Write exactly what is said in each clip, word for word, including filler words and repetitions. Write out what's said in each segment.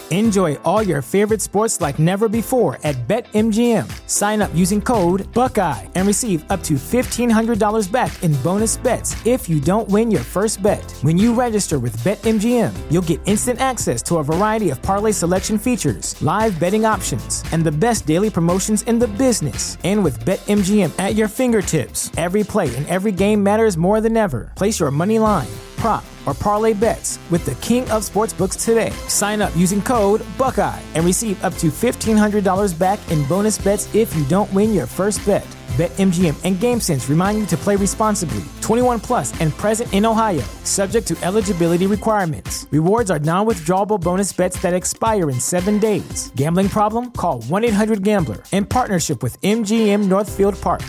Enjoy all your favorite sports like never before at BetMGM. Sign up using code Buckeye and receive up to fifteen hundred dollars back in bonus bets if you don't win your first bet. When you register with BetMGM, you'll get instant access to a variety of parlay selection features, live betting options, and the best daily promotions in the business. And with BetMGM at your fingertips, every play and every game matters more than ever. Place your money line, prop, or parlay bets with the king of sportsbooks today. Sign up using code Buckeye and receive up to fifteen hundred dollars back in bonus bets if you don't win your first bet. BetMGM and GameSense remind you to play responsibly. twenty-one plus and present in Ohio, subject to eligibility requirements. Rewards are non-withdrawable bonus bets that expire in seven days. Gambling problem? Call one eight hundred gambler in partnership with M G M Northfield Park.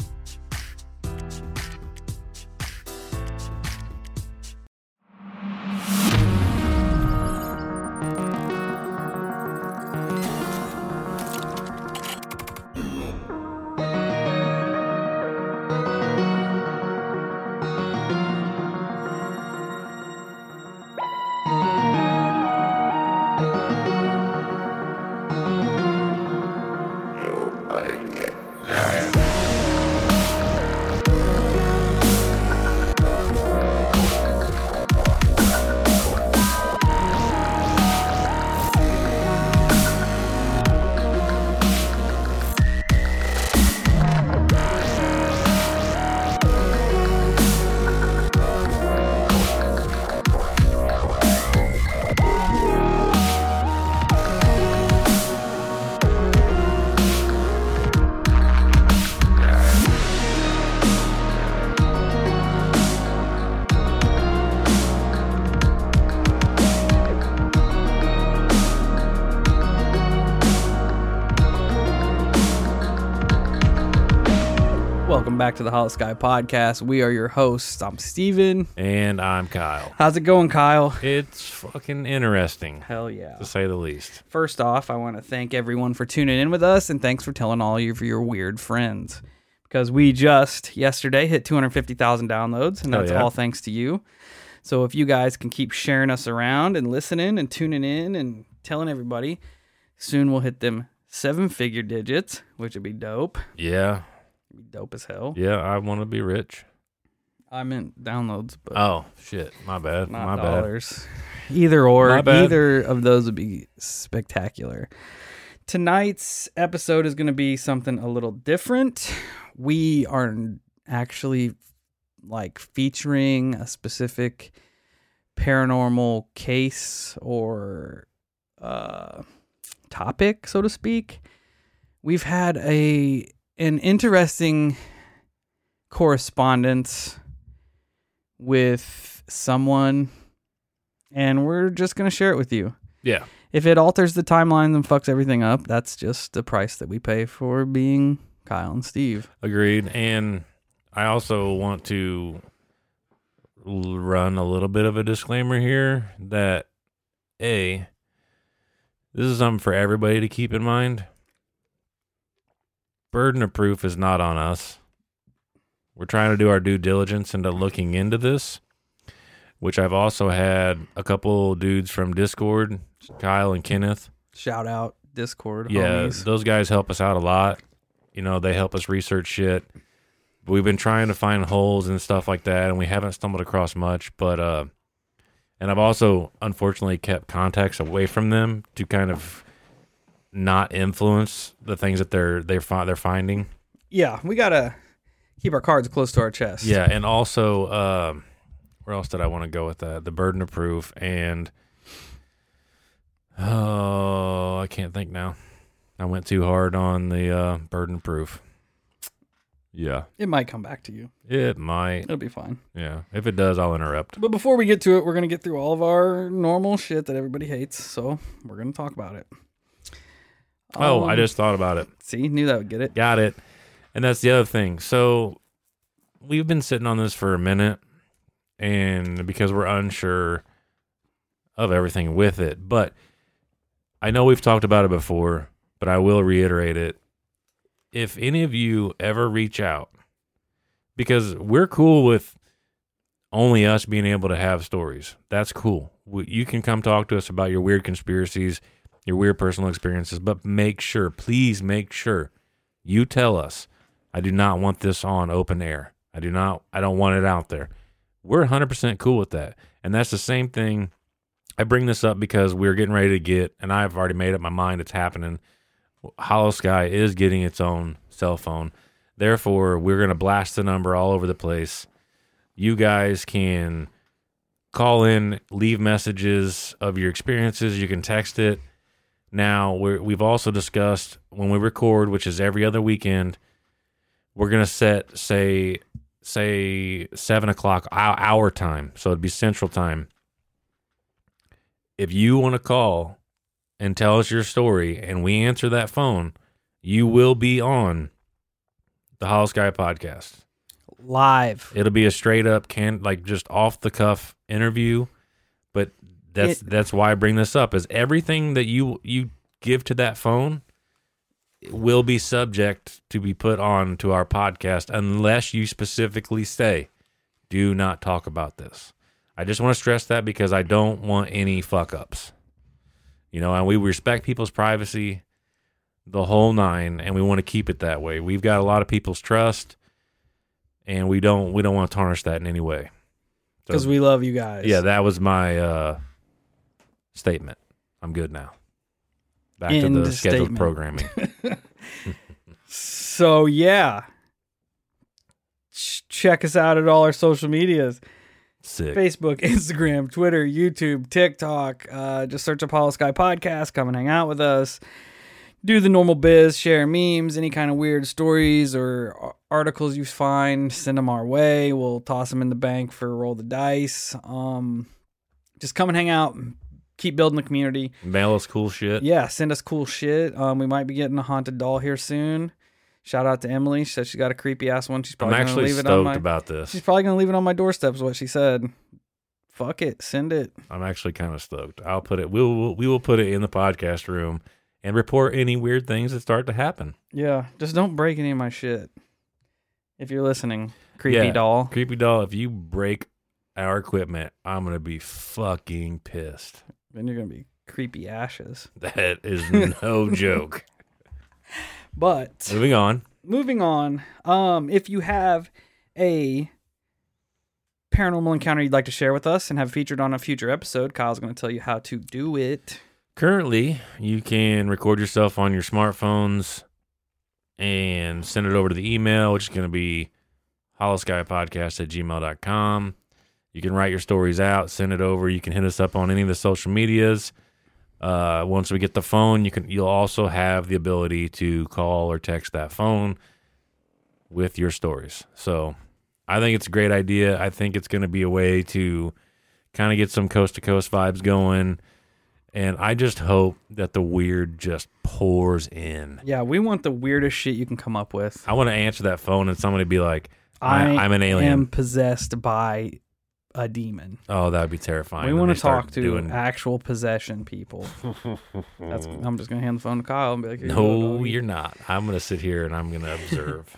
Back to the Hollow Sky Podcast. We are your hosts. I'm Steven. And I'm Kyle. How's it going, Kyle? It's fucking interesting. Hell yeah. To say the least. First off, I want to thank everyone for tuning in with us, and thanks for telling all of your weird friends. Because we just, yesterday, hit two hundred fifty thousand downloads, and that's oh, yeah. all thanks to you. So if you guys can keep sharing us around and listening and tuning in and telling everybody, soon we'll hit them seven-figure digits, which would be dope. Yeah. Dope as hell. Yeah, I want to be rich. I meant downloads, but oh shit, my bad. Not my dollars. Bad. Either or, either of those would be spectacular. Tonight's episode is going to be something a little different. We are actually like featuring a specific paranormal case or uh, topic, so to speak. We've had a an interesting correspondence with someone, and we're just going to share it with you. Yeah. If it alters the timelines and fucks everything up, that's just the price that we pay for being Kyle and Steve. Agreed. And I also want to run a little bit of a disclaimer here that, A, this is something for everybody to keep in mind. Burden of proof is not on us. We're trying to do our due diligence into looking into this, which I've also had a couple dudes from Discord, Kyle and Kenneth. Shout out Discord. Yeah, homies. Those guys help us out a lot. You know, they help us research shit. We've been trying to find holes and stuff like that, and we haven't stumbled across much. But uh, and I've also unfortunately kept contacts away from them to kind of not influence the things that they're they're they're finding. Yeah, we gotta keep our cards close to our chest. Yeah, and also, um, where else did I want to go with that? The burden of proof, and oh, I can't think now. I went too hard on the uh, burden of proof. Yeah, it might come back to you. It might. It'll be fine. Yeah, if it does, I'll interrupt. But before we get to it, we're gonna get through all of our normal shit that everybody hates. So we're gonna talk about it. Oh, um, I just thought about it. See, knew that would get it. Got it. And that's the other thing. So we've been sitting on this for a minute, and because we're unsure of everything with it. But I know we've talked about it before, but I will reiterate it. If any of you ever reach out, because we're cool with only us being able to have stories. That's cool. You can come talk to us about your weird conspiracies, your weird personal experiences, but make sure, please make sure you tell us, I do not want this on open air. I do not, I don't want it out there. We're one hundred percent cool with that. And that's the same thing. I bring this up because we're getting ready to get, and I've already made up my mind it's happening. Hollow Sky is getting its own cell phone. Therefore, we're going to blast the number all over the place. You guys can call in, leave messages of your experiences. You can text it. Now, we're, we've also discussed when we record, which is every other weekend, we're going to set, say, say seven o'clock our, our time. So it'd be Central Time. If you want to call and tell us your story and we answer that phone, you will be on the Hollow Sky podcast. Live. It'll be a straight up can like just off the cuff interview, but that's it, that's why I bring this up is everything that you you give to that phone will be subject to be put on to our podcast unless you specifically say, do not talk about this. I just want to stress that because I don't want any fuck ups. You know, and we respect people's privacy, the whole nine, and we want to keep it that way. We've got a lot of people's trust, and we don't we don't want to tarnish that in any way. Because so, we love you guys. Yeah, that was my uh, statement. I'm good now. Back End to the scheduled statement. Programming. So, yeah. Ch- check us out at all our social medias. Sick. Facebook, Instagram, Twitter, YouTube, TikTok. Uh, just search up Hollow Sky Podcast. Come and hang out with us. Do the normal biz, share memes, any kind of weird stories or articles you find, send them our way. We'll toss them in the bank for Roll the Dice. Um, just come and hang out. Keep building the community. Mail us cool shit. Yeah, send us cool shit. Um, we might be getting a haunted doll here soon. Shout out to Emily. She said she got a creepy ass one. She's probably I'm gonna actually leave it on my, stoked about this. She's probably gonna leave it on my doorstep. Is what she said. Fuck it, send it. I'm actually kind of stoked. I'll put it. We will. We will put it in the podcast room and report any weird things that start to happen. Yeah, just don't break any of my shit. If you're listening, creepy yeah, doll. Creepy doll. If you break our equipment, I'm gonna be fucking pissed. Then you're gonna be creepy ashes. That is no joke. But moving on. Moving on, um, if you have a paranormal encounter you'd like to share with us and have featured on a future episode, Kyle's going to tell you how to do it. Currently, you can record yourself on your smartphones and send it over to the email, which is going to be hollowskypodcast at gmail dot com. You can write your stories out, send it over. You can hit us up on any of the social medias. Uh, once we get the phone, you can, you'll also have the ability to call or text that phone with your stories. So I think it's a great idea. I think it's going to be a way to kind of get some coast to coast vibes going. And I just hope that the weird just pours in. Yeah. We want the weirdest shit you can come up with. I want to answer that phone and somebody be like, I, I I'm an alien. I am possessed by a demon. Oh, that would be terrifying. We want to talk to doing... actual possession people. That's, I'm just going to hand the phone to Kyle and be like, no, you're not. I'm going to sit here and I'm going to observe.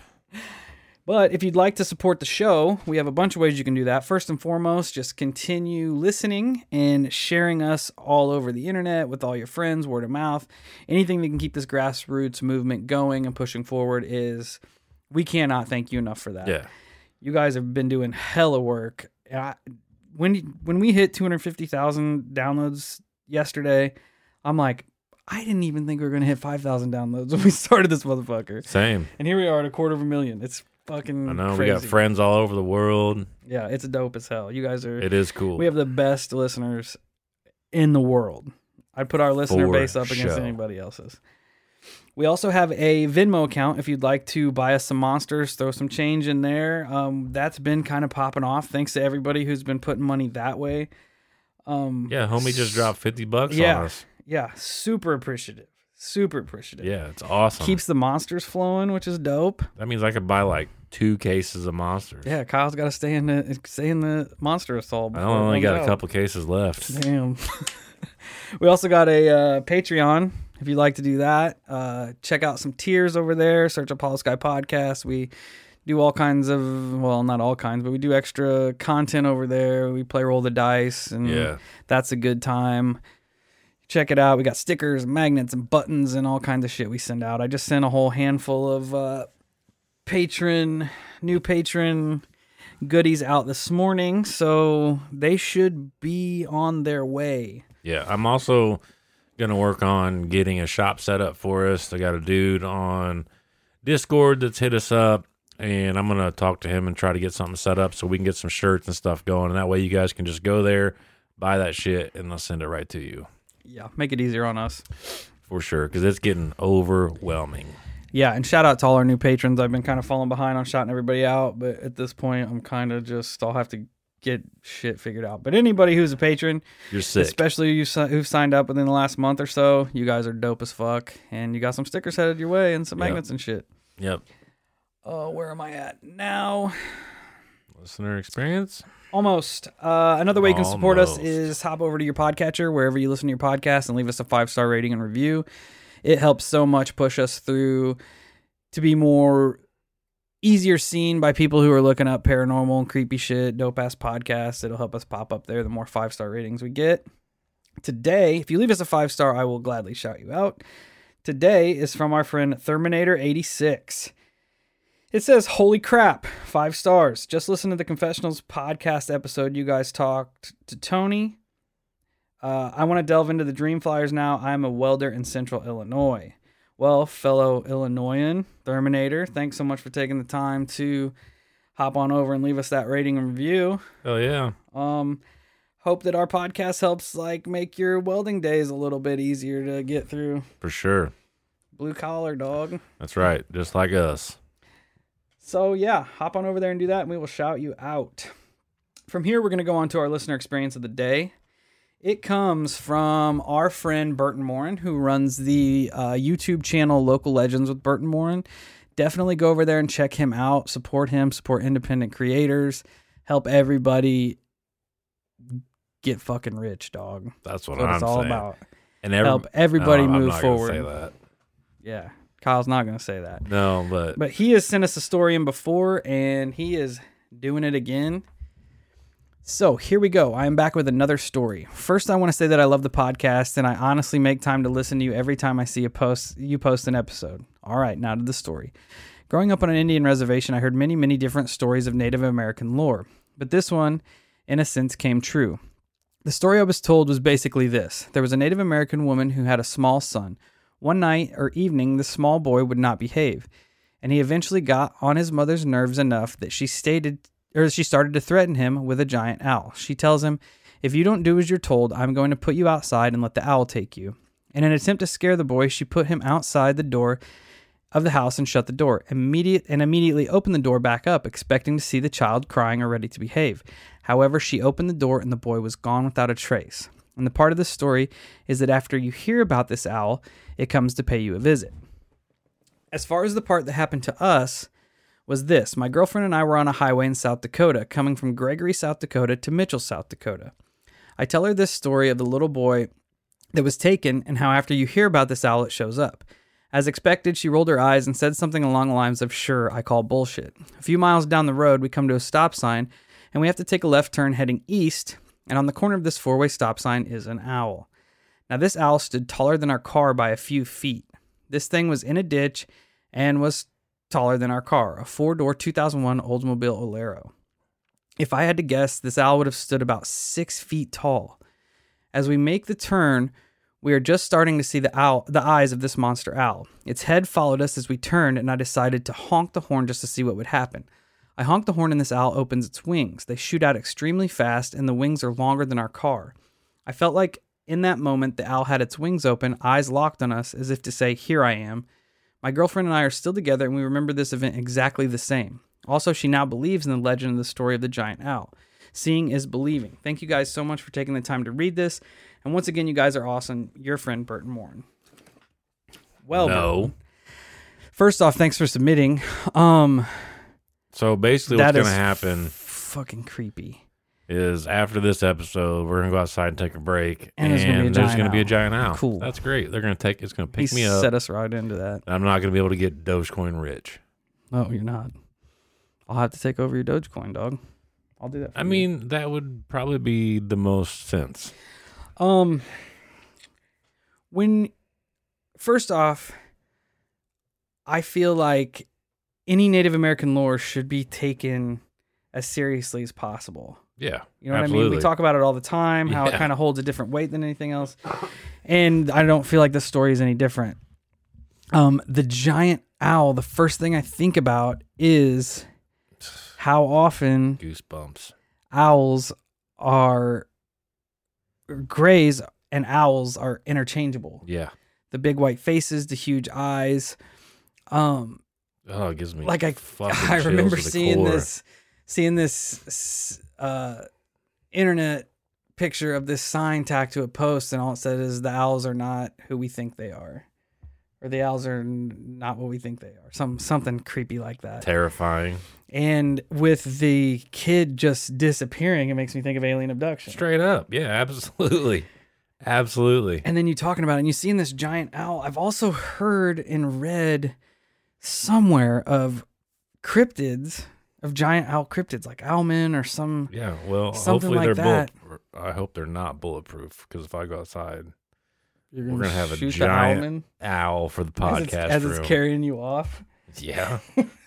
But if you'd like to support the show, we have a bunch of ways you can do that. First and foremost, just continue listening and sharing us all over the internet with all your friends, word of mouth. Anything that can keep this grassroots movement going and pushing forward is, we cannot thank you enough for that. Yeah. You guys have been doing hella work. I, when when we hit two hundred fifty thousand downloads yesterday, I'm like, I didn't even think we were going to hit five thousand downloads when we started this motherfucker. Same. And here we are at a quarter of a million. It's fucking I know, crazy. We got friends all over the world. Yeah, it's dope as hell. You guys are... It is cool. We have the best listeners in the world. I'd put our listener For base up against show. anybody else's. We also have a Venmo account if you'd like to buy us some monsters, throw some change in there. Um, that's been kind of popping off. Thanks to everybody who's been putting money that way. Um, yeah, homie just dropped fifty bucks yeah, on us. Yeah, super appreciative. Super appreciative. Yeah, it's awesome. Keeps the monsters flowing, which is dope. That means I could buy like two cases of monsters. Yeah, Kyle's got to stay in the stay in the monster assault. I only got out. a couple cases left. Damn. We also got a uh, Patreon. If you'd like to do that, uh, check out some tiers over there. Search up Hollow Sky Podcast. We do all kinds of, well, not all kinds, but we do extra content over there. We play Roll the Dice, and yeah. that's a good time. Check it out. We got stickers, magnets, and buttons, and all kinds of shit we send out. I just sent a whole handful of uh, patron, new patron goodies out this morning, so they should be on their way. Yeah, I'm also going to work on getting a shop set up for us. I got a dude on Discord that's hit us up, and I'm going to talk to him and try to get something set up so we can get some shirts and stuff going, and that way you guys can just go there, buy that shit, and they'll send it right to you. Yeah, make it easier on us. For sure, because it's getting overwhelming. Yeah, and shout out to all our new patrons. I've been kind of falling behind on shouting everybody out, but at this point, I'm kind of just, I'll have to get shit figured out. But anybody who's a patron, you're sick. Especially you who've signed up within the last month or so, you guys are dope as fuck, and you got some stickers headed your way and some yep. magnets and shit. Yep. Oh, uh, where am I at now? Listener experience? Almost. Uh, another way you can support us Almost. is hop over to your podcatcher, wherever you listen to your podcast, and leave us a five-star rating and review. It helps so much push us through to be more easier seen by people who are looking up paranormal and creepy shit, dope-ass podcasts. It'll help us pop up there the more five-star ratings we get. Today, if you leave us a five-star, I will gladly shout you out. Today is from our friend Terminator eighty-six. It says, holy crap, five stars. Just listen to the Confessionals podcast episode. You guys talked to Tony. Uh, I want to delve into the Dream Flyers now. I'm a welder in Central Illinois. Well, fellow Illinoisan, Terminator, thanks so much for taking the time to hop on over and leave us that rating and review. Oh, yeah. Um, hope that our podcast helps like make your welding days a little bit easier to get through. For sure. Blue collar, dog. That's right. Just like us. So, yeah, hop on over there and do that, and we will shout you out. From here, we're going to go on to our listener experience of the day. It comes from our friend Burton Morin, who runs the uh, YouTube channel Local Legends with Burton Morin. Definitely go over there and check him out. Support him. Support independent creators. Help everybody get fucking rich, dog. That's what, That's what I'm it's all saying. about. And every, help everybody no, move I'm not forward. Gonna say that. Yeah, Kyle's not going to say that. No, but but he has sent us a story in before, and he is doing it again. So here we go. I am back with another story. First, I want to say that I love the podcast, and I honestly make time to listen to you every time I see a post. You post an episode. All right, now to the story. Growing up on an Indian reservation, I heard many, many different stories of Native American lore, but this one, in a sense, came true. The story I was told was basically this. There was a Native American woman who had a small son. One night or evening, the small boy would not behave, and he eventually got on his mother's nerves enough that she stated, or she started to threaten him with a giant owl. She tells him, if you don't do as you're told, I'm going to put you outside and let the owl take you. In an attempt to scare the boy, she put him outside the door of the house and shut the door, immediate and immediately opened the door back up, expecting to see the child crying or ready to behave. However, she opened the door and the boy was gone without a trace. And the part of the story is that after you hear about this owl, it comes to pay you a visit. As far as the part that happened to us was this. My girlfriend and I were on a highway in South Dakota, coming from Gregory, South Dakota to Mitchell, South Dakota. I tell her this story of the little boy that was taken and how after you hear about this owl, it shows up. As expected, she rolled her eyes and said something along the lines of, sure, I call bullshit. A few miles down the road, we come to a stop sign, and we have to take a left turn heading east, and on the corner of this four-way stop sign is an owl. Now, this owl stood taller than our car by a few feet. This thing was in a ditch and was taller than our car, a four-door two thousand one Oldsmobile Alero. If I had to guess, this owl would have stood about six feet tall. As we make the turn, we are just starting to see the owl, the eyes of this monster owl. Its head followed us as we turned, and I decided to honk the horn just to see what would happen. I honk the horn and this owl opens its wings. They shoot out extremely fast, and the wings are longer than our car. I felt like in that moment, the owl had its wings open, eyes locked on us, as if to say, here I am. My girlfriend and I are still together, and we remember this event exactly the same. Also, she now believes in the legend of the story of the giant owl. Seeing is believing. Thank you guys so much for taking the time to read this. And once again, you guys are awesome. Your friend, Burton Morin. Well, no. Burton, first off, thanks for submitting. Um, so basically what's going to happen f- fucking creepy. is after this episode, we're going to go outside and take a break. And, and there's going to be a giant owl. Cool. That's great. They're going to take, it's going to pick he me up. set us right into that. I'm not going to be able to get Dogecoin rich. No, you're not. I'll have to take over your Dogecoin, dog. I'll do that for I you. mean, that would probably be the most sense. Um, when, first off, I feel like any Native American lore should be taken as seriously as possible. Yeah. You know what absolutely. I mean? We talk about it all the time, how Yeah. it kind of holds a different weight than anything else. And I don't feel like the story is any different. Um, the giant owl, the first thing I think about is how often Goosebumps. owls are, grays and owls are interchangeable. Yeah. The big white faces, the huge eyes. Um, Oh, it gives me like I, fucking I chills remember to the seeing core. this, seeing this uh, internet picture of this sign tacked to a post, and all it said is the owls are not who we think they are, or the owls are n- not what we think they are. Some something creepy like that. Terrifying. And with the kid just disappearing, it makes me think of alien abduction. Straight up. Yeah, absolutely. Absolutely. And then you talking about it, and you seeing this giant owl. I've also heard and read somewhere of cryptids, of giant owl cryptids, like owlmen or some. Yeah, well, Something hopefully like they're that. bullet. I hope they're not bulletproof, because if I go outside, You're we're gonna have a shoot the giant owlman owl for the as it's, podcast as room. it's carrying you off. Yeah.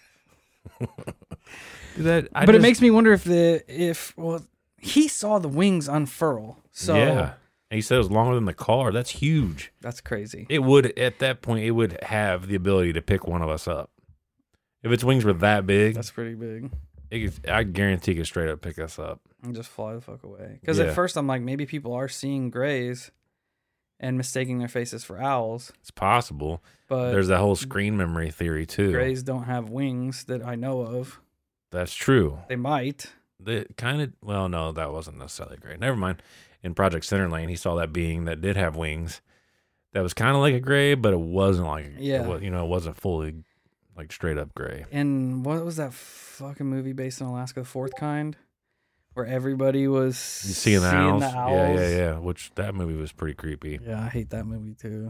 that, I but it just- makes me wonder if the if well he saw the wings unfurl. So yeah. And he said it was longer than the car. That's huge. that's crazy. It would, at that point, it would have the ability to pick one of us up. If its wings were that big, That's pretty big. it could, I guarantee it could straight up pick us up. And just fly the fuck away. Because Yeah. at first I'm like, maybe people are seeing grays and mistaking their faces for owls. It's possible. But There's that whole screen memory theory, too. grays don't have wings that I know of. That's true. They might. The kind of, well, no, that wasn't necessarily great. Never mind. In Project Center Lane, he saw that being that did have wings. That was kind of like a gray, but it wasn't like, Yeah. it was, you know, it wasn't fully like straight up gray. And what was that fucking movie based in Alaska, The Fourth Kind? Where everybody was You seeing the, seeing owls? the owls. Yeah, yeah, yeah. Which that movie was pretty creepy. Yeah, I hate that movie too.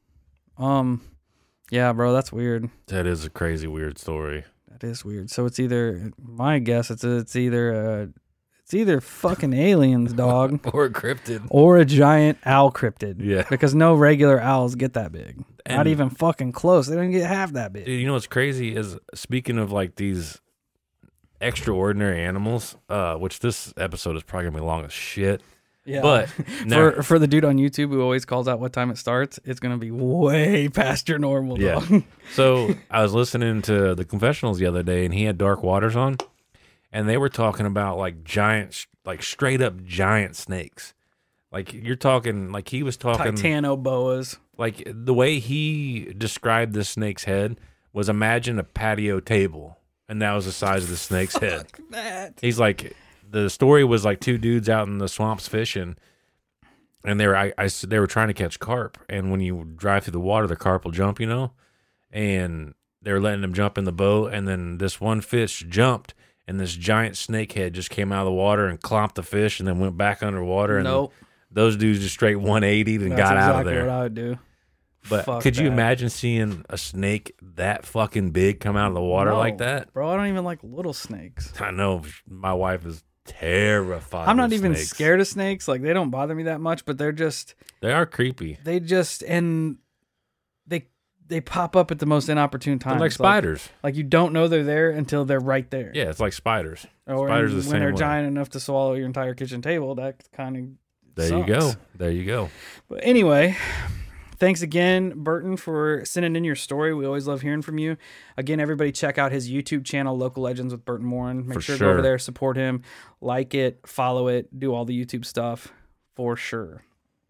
Um, yeah, bro, that's weird. That is a crazy, weird story. That is weird. So it's either my guess. It's it's either uh, it's either fucking aliens, dog, Or cryptid. or a giant owl cryptid. Yeah. Because no regular owls get that big. Not And- even fucking close. They don't get half that big. Dude, you know what's crazy is, speaking of like these extraordinary animals, uh, which this episode is probably gonna be long as shit. Yeah. But now- for for the dude on YouTube who always calls out what time it starts, it's gonna be way past your normal. Yeah. Dog. So I was listening to the confessionals the other day, and he had Dark Waters on, and they were talking about like giant, like straight up giant snakes. Like you're talking, like he was talking, Titanoboas. like the way he described the snake's head was, imagine a patio table, and that was the size of the snake's head. That. He's like, the story was like two dudes out in the swamps fishing, and they were I, I they were trying to catch carp, and when you drive through the water, the carp will jump, you know, and they were letting them jump in the boat, and then this one fish jumped, and this giant snake head just came out of the water and clomped the fish, and then went back underwater, and Nope. those dudes just straight one eighty'd and That's got exactly out of there. what I would do. But Fuck could you that. imagine seeing a snake that fucking big come out of the water No, like that? bro. I don't even like little snakes. I know my wife is terrified. I'm not of even snakes. scared of snakes. Like they don't bother me that much, but they're just They are creepy. they just and they they pop up at the most inopportune They're times. like spiders. Like, you don't know they're there until they're right there. Yeah, it's like spiders. Or spiders in- the when same they're way. giant enough to swallow your entire kitchen table. That kind of There you go. There you go. But anyway, thanks again, Burton, for sending in your story. We always love hearing from you. Again, everybody check out his YouTube channel, Local Legends with Burton Morin. Make For sure to go over sure. there, support him, like it, follow it, do all the YouTube stuff for sure.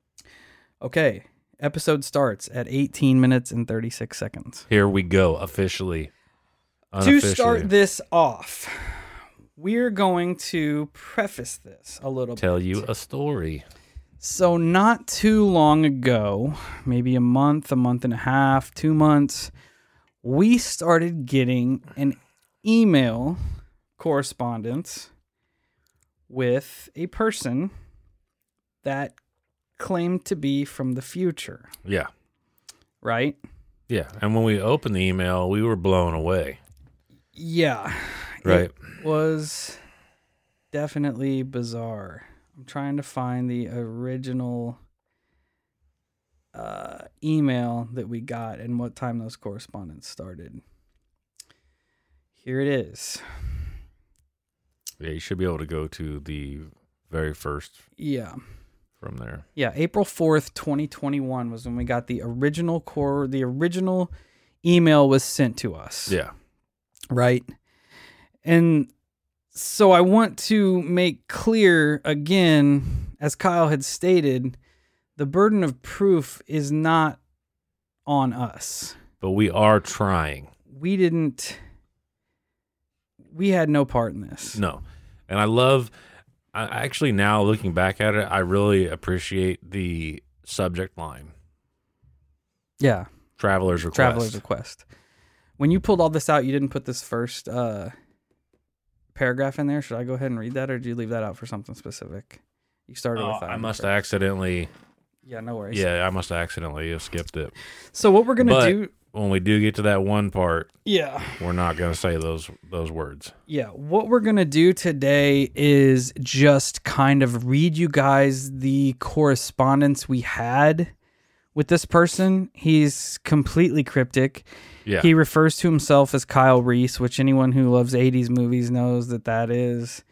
Okay, episode starts at eighteen minutes and thirty-six seconds. Here we go. Officially. To Unofficially. start this off, we're going to preface this a little Tell bit. you a story. So not too long ago, maybe a month, a month and a half, two months, we started getting an email correspondence with a person that claimed to be from the future, Yeah. right? Yeah. And when we opened the email, we were blown away. Yeah. Right. It was definitely bizarre. I'm trying to find the original uh, email that we got and what time those correspondence started. Here it is. Yeah, you should be able to go to the very first. Yeah. From there. Yeah, April fourth, twenty twenty-one was when we got the original core. The original email was sent to us. Yeah. Right. And so I want to make clear again, as Kyle had stated, the burden of proof is not on us. But we are trying. We didn't, we had no part in this. No. And I love, I actually now looking back at it, I really appreciate the subject line. Yeah. Traveler's Request. Traveler's Request. When you pulled all this out, you didn't put this first uh, paragraph in there. Should I go ahead and read that, or did you leave that out for something specific? You started oh, with that. I must have accidentally. Yeah, no worries. Yeah, I must have accidentally have skipped it. So what we're gonna but do when we do get to that one part, yeah, we're not gonna say those those words. Yeah, what we're gonna do today is just kind of read you guys the correspondence we had with this person. He's completely cryptic. Yeah. He refers to himself as Kyle Reese, which anyone who loves eighties movies knows that that is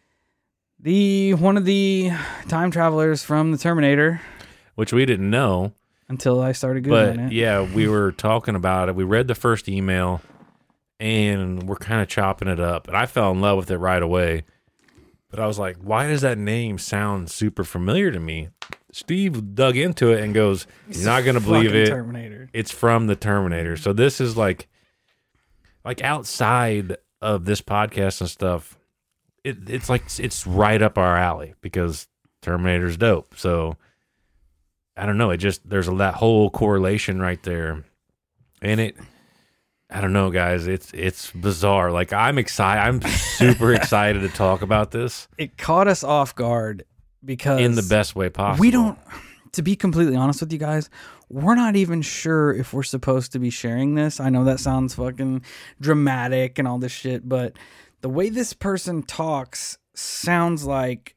the one of the time travelers from the Terminator. Which we didn't know. Until I started Googling but, it. yeah, we were talking about it. We read the first email, and we're kind of chopping it up. And I fell in love with it right away. But I was like, why does that name sound super familiar to me? Steve dug into it and goes, you're not going to believe it. Terminator. It's from the Terminator. So this is like, like outside of this podcast and stuff, it, it's like, it's right up our alley because Terminator's dope. So I don't know. It just, there's a, that whole correlation right there. And it, I don't know, guys. It's, it's bizarre. Like I'm excited. I'm super excited to talk about this. It caught us off guard. Because in the best way possible. We don't, to be completely honest with you guys, we're not even sure if we're supposed to be sharing this. I know that sounds fucking dramatic and all this shit, but the way this person talks sounds like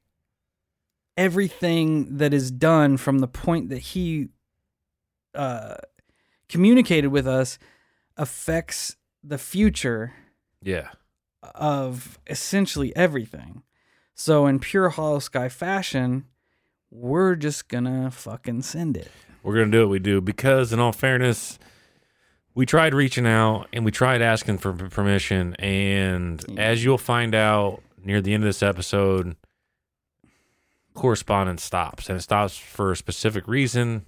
everything that is done from the point that he uh, communicated with us affects the future yeah. of essentially everything. So in pure Hollow Sky fashion, we're just gonna fucking send it. We're gonna do what we do because, in all fairness, we tried reaching out and we tried asking for permission. And yeah. as you'll find out near the end of this episode, correspondence stops, and it stops for a specific reason.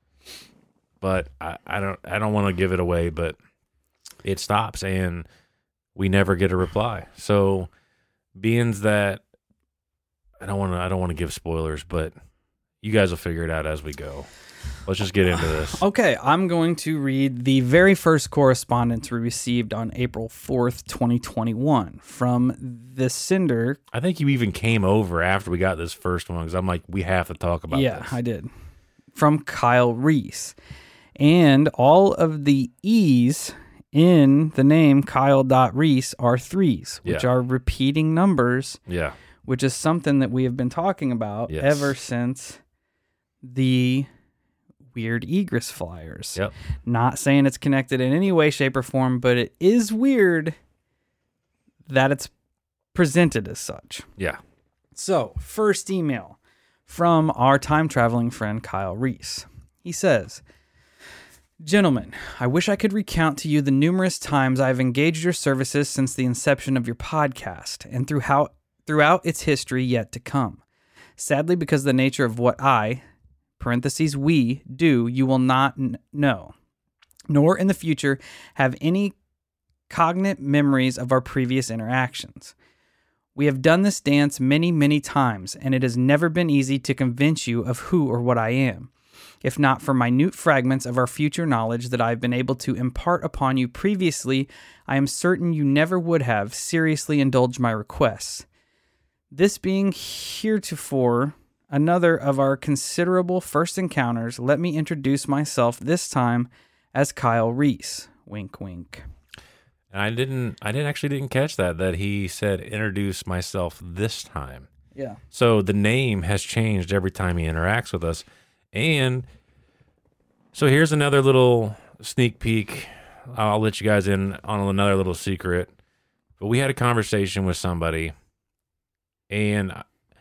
But I, I don't, I don't want to give it away. But it stops, and we never get a reply. So, being that. I don't want to. I don't want to give spoilers, but you guys will figure it out as we go. Let's just get into this. Okay, I'm going to read the very first correspondence we received on April fourth, twenty twenty-one from the sender. I think you even came over after we got this first one because I'm like, we have to talk about yeah, this. Yeah, I did. From Kyle Reese. And all of the E's in the name Kyle.Reese are threes, which yeah. are repeating numbers. Yeah. Which is something that we have been talking about yes. ever since the weird egress flyers. Yep. Not saying it's connected in any way, shape, or form, but it is weird that it's presented as such. Yeah. So, first email from our time-traveling friend Kyle Reese. He says, Gentlemen, I wish I could recount to you the numerous times I have engaged your services since the inception of your podcast, and through how throughout its history yet to come. Sadly, because of the nature of what I, parentheses we, do, you will not n- know, nor in the future have any cognate memories of our previous interactions. We have done this dance many, many times, and it has never been easy to convince you of who or what I am. If not for minute fragments of our future knowledge that I have been able to impart upon you previously, I am certain you never would have seriously indulged my requests. This being heretofore another of our considerable first encounters, let me introduce myself this time as Kyle Reese. Wink, wink. And I didn't, I didn't actually didn't catch that, that he said, introduce myself this time. Yeah. So the name has changed every time he interacts with us. And so here's another little sneak peek. I'll let you guys in on another little secret. But we had a conversation with somebody, and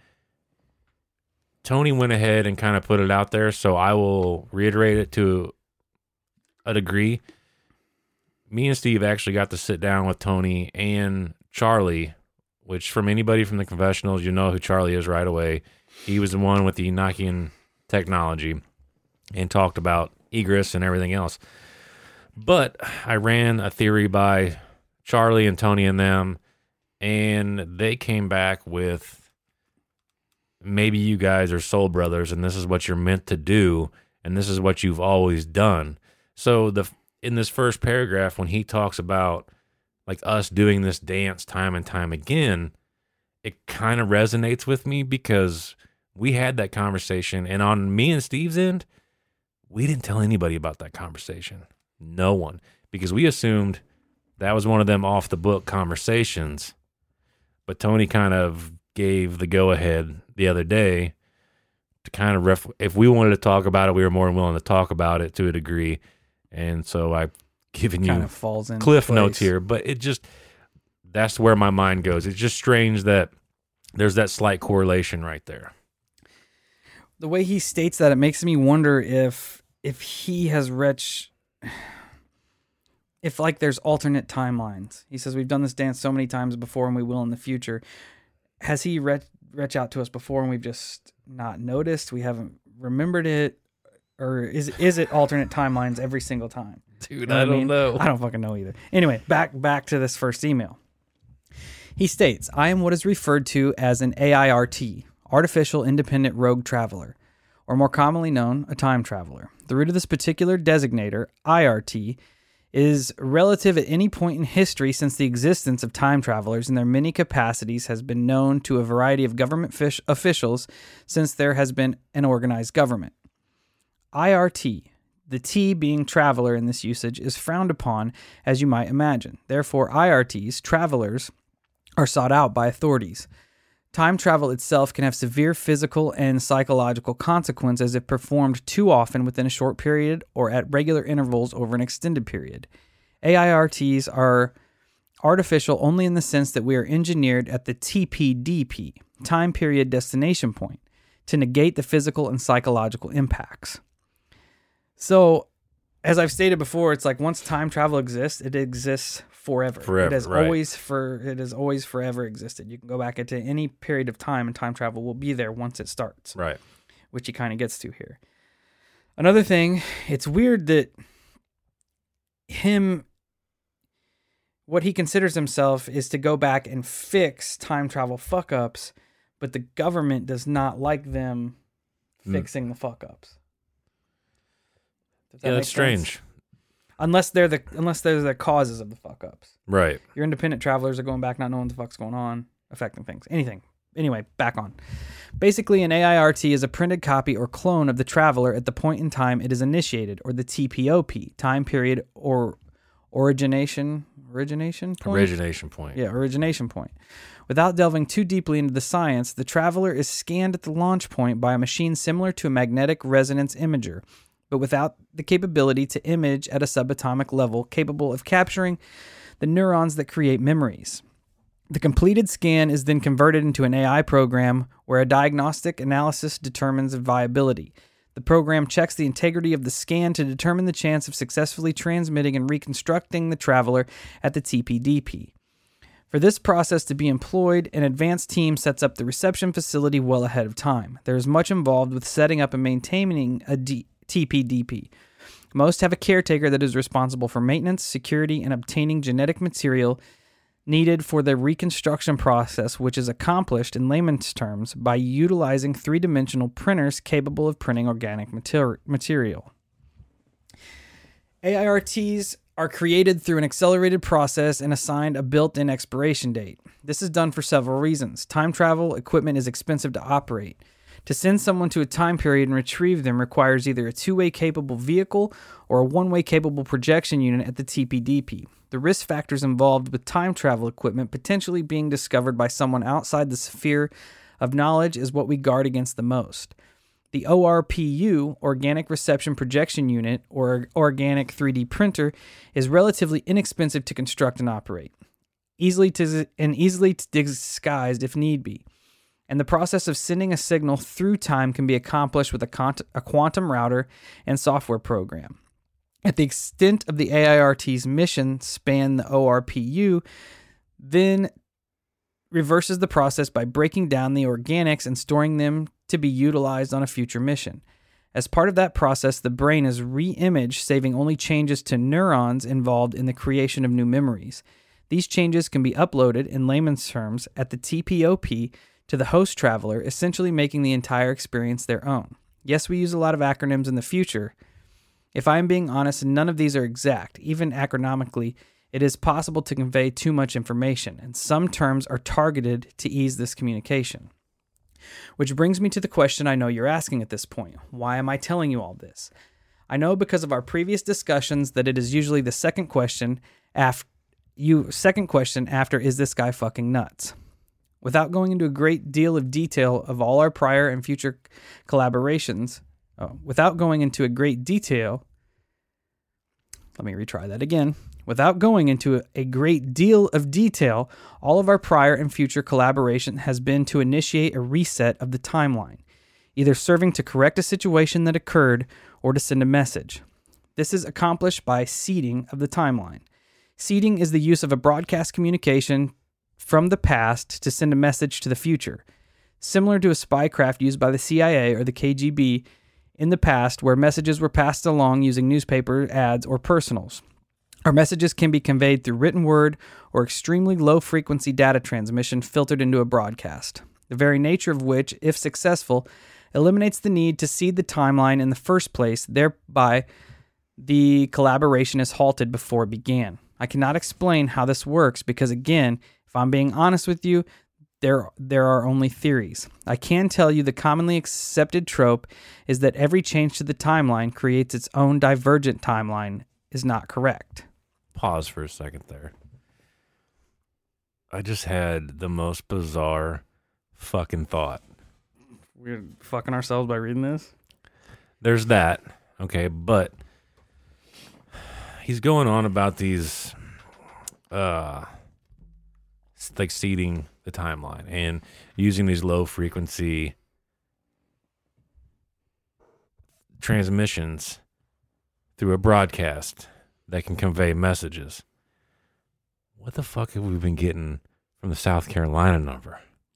Tony went ahead and kind of put it out there, so I will reiterate it to a degree. Me and Steve actually got to sit down with Tony and Charlie, which from anybody from the confessionals, you know who Charlie is right away. He was the one with the Enochian technology and talked about egress and everything else. But I ran a theory by Charlie and Tony and them, and they came back with, maybe you guys are soul brothers and this is what you're meant to do and this is what you've always done. So the in this first paragraph, when he talks about like us doing this dance time and time again, it kind of resonates with me because we had that conversation, and on me and Steve's end, we didn't tell anybody about that conversation. No one, because we assumed that was one of them off the book conversations. But Tony kind of gave the go ahead the other day to kind of ref- if we wanted to talk about it, we were more than willing to talk about it to a degree. And so I've given you kind of falls in cliff place. notes here, but it just, that's where my mind goes. It's just strange that there's that slight correlation right there. The way he states that, it makes me wonder if if he has rich, if like there's alternate timelines. He says we've done this dance so many times before and we will in the future. Has he read reach out to us before and we've just not noticed? We haven't remembered it, or is is it alternate timelines every single time? Dude, You know I what don't mean? know. I don't fucking know either. Anyway, back back to this first email. He states, I am what is referred to as an A I R T, Artificial Independent Rogue Traveler, or more commonly known, a time traveler. The root of this particular designator, I R T, is relative at any point in history since the existence of time travelers in their many capacities has been known to a variety of government fish officials since there has been an organized government. I R T, the T being traveler in this usage, is frowned upon, as you might imagine. Therefore, I R Ts, travelers, are sought out by authorities. Time travel itself can have severe physical and psychological consequences if performed too often within a short period or at regular intervals over an extended period. A I R Ts are artificial only in the sense that we are engineered at the T P D P, time period destination point, to negate the physical and psychological impacts. So, as I've stated before, it's like once time travel exists, it exists forever. Forever, it has right. always for it has always forever existed. You can go back into any period of time, and time travel will be there once it starts. Right. Which he kind of gets to here. Another thing, it's weird that him, what he considers himself is to go back and fix time travel fuck ups, but the government does not like them fixing mm. the fuck ups. That yeah, that's strange. Sense? Unless they're the unless they're the causes of the fuck ups. Right. Your independent travelers are going back not knowing what the fuck's going on, affecting things. Anything. Anyway, back on. Basically, an A I R T is a printed copy or clone of the traveler at the point in time it is initiated, or the T P O P, time period or origination origination point? Origination point. Yeah, origination point. Without delving too deeply into the science, the traveler is scanned at the launch point by a machine similar to a magnetic resonance imager, but without the capability to image at a subatomic level capable of capturing the neurons that create memories. The completed scan is then converted into an A I program where a diagnostic analysis determines viability. The program checks the integrity of the scan to determine the chance of successfully transmitting and reconstructing the traveler at the T P D P. For this process to be employed, an advanced team sets up the reception facility well ahead of time. There is much involved with setting up and maintaining a D- T P D P. Most have a caretaker that is responsible for maintenance, security, and obtaining genetic material needed for the reconstruction process, which is accomplished in layman's terms by utilizing three-dimensional printers capable of printing organic mater- material. A I R Ts are created through an accelerated process and assigned a built-in expiration date. This is done for several reasons. Time travel equipment is expensive to operate. To send someone to a time period and retrieve them requires either a two-way capable vehicle or a one-way capable projection unit at the T P D P. The risk factors involved with time travel equipment potentially being discovered by someone outside the sphere of knowledge is what we guard against the most. The O R P U, Organic Reception Projection Unit, or Organic three D Printer, is relatively inexpensive to construct and operate, easily to, and easily disguised if need be. And the process of sending a signal through time can be accomplished with a, quant- a quantum router and software program. At the extent of the A I R T's mission span the O R P U, then reverses the process by breaking down the organics and storing them to be utilized on a future mission. As part of that process, the brain is re-imaged, saving only changes to neurons involved in the creation of new memories. These changes can be uploaded, in layman's terms, at the T P O P to the host traveler, essentially making the entire experience their own. Yes, we use a lot of acronyms in the future. If I am being honest, none of these are exact. Even acronomically, it is possible to convey too much information, and some terms are targeted to ease this communication. Which brings me to the question I know you're asking at this point. Why am I telling you all this? I know because of our previous discussions that it is usually the second question after you second question after is this guy fucking nuts? Without going into a great deal of detail of all our prior and future collaborations, oh, without going into a great detail, let me retry that again. Without going into a great deal of detail, all of our prior and future collaboration has been to initiate a reset of the timeline, either serving to correct a situation that occurred or to send a message. This is accomplished by seeding of the timeline. Seeding is the use of a broadcast communication from the past to send a message to the future, similar to a spycraft used by the C I A or the K G B in the past where messages were passed along using newspaper ads or personals. Our messages can be conveyed through written word or extremely low-frequency data transmission filtered into a broadcast, the very nature of which, if successful, eliminates the need to seed the timeline in the first place, thereby the collaboration is halted before it began. I cannot explain how this works because, again, if I'm being honest with you, there, there are only theories. I can tell you the commonly accepted trope is that every change to the timeline creates its own divergent timeline is not correct. Pause for a second there. I just had the most bizarre fucking thought. We're fucking ourselves by reading this? There's that. Okay, but he's going on about these, uh, like seeding the timeline and using these low frequency transmissions through a broadcast that can convey messages. What the fuck have we been getting from the South Carolina number?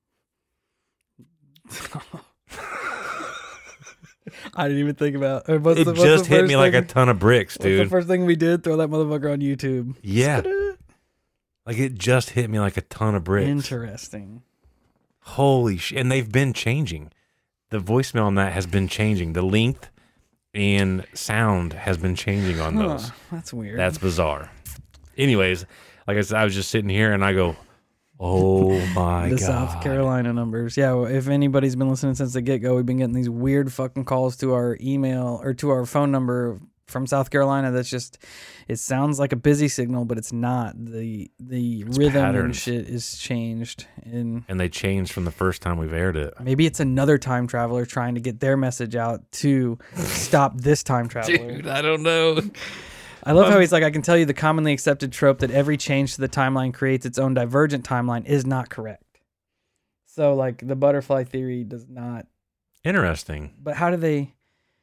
I didn't even think about it. What's it the, what's just hit me thing? Like a ton of bricks, dude. What's the first thing we did? Throw that motherfucker on YouTube. Yeah. Like it just hit me like a ton of bricks. Interesting. Holy shit. And they've been changing. The voicemail on that has been changing. The length and sound has been changing on those. Huh, that's weird. That's bizarre. Anyways, like I said, I was just sitting here and I go, oh my the God. South Carolina numbers. Yeah, well, if anybody's been listening since the get-go, we've been getting these weird fucking calls to our email or to our phone number from South Carolina. That's just, it sounds like a busy signal, but it's not. The the it's rhythm patterns. And shit is changed. In, and they changed from the first time we've aired it. Maybe it's another time traveler trying to get their message out to stop this time traveler. Dude, I don't know. I love um, how he's like, I can tell you the commonly accepted trope that every change to the timeline creates its own divergent timeline is not correct. So, like, the butterfly theory does not... Interesting. But how do they...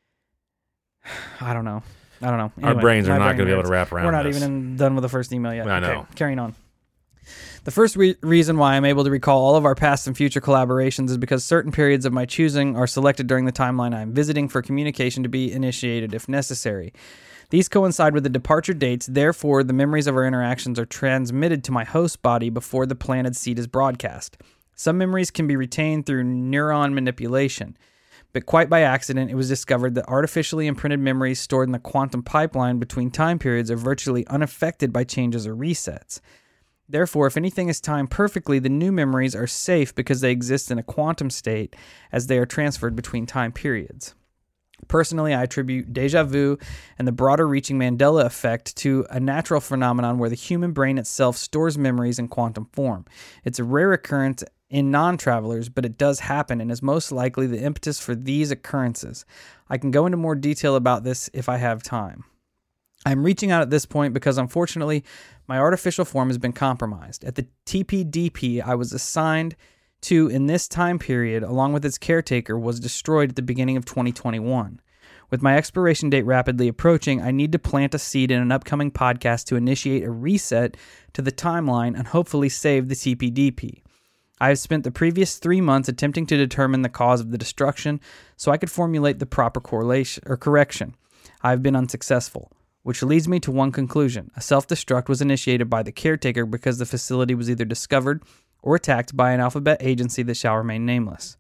I don't know. I don't know. Anyway, our brains are not going to be able to wrap around We're not this. even in, done with the first email yet. I know. Okay, carrying on. The first re- reason why I'm able to recall all of our past and future collaborations is because certain periods of my choosing are selected during the timeline I'm visiting for communication to be initiated if necessary. These coincide with the departure dates, therefore the memories of our interactions are transmitted to my host body before the planted seed is broadcast. Some memories can be retained through neuron manipulation, but quite by accident it was discovered that artificially imprinted memories stored in the quantum pipeline between time periods are virtually unaffected by changes or resets. Therefore, if anything is timed perfectly, the new memories are safe because they exist in a quantum state as they are transferred between time periods. Personally, I attribute déjà vu and the broader reaching Mandela effect to a natural phenomenon where the human brain itself stores memories in quantum form. It's a rare occurrence in non-travelers, but it does happen and is most likely the impetus for these occurrences. I can go into more detail about this if I have time. I'm reaching out at this point because, unfortunately, my artificial form has been compromised. At the T P D P I was assigned to in this time period, along with its caretaker, was destroyed at the beginning of twenty twenty-one. With my expiration date rapidly approaching, I need to plant a seed in an upcoming podcast to initiate a reset to the timeline and hopefully save the T P D P. I have spent the previous three months attempting to determine the cause of the destruction so I could formulate the proper correlation or correction. I have been unsuccessful, which leads me to one conclusion. A self-destruct was initiated by the caretaker because the facility was either discovered or attacked by an alphabet agency that shall remain nameless.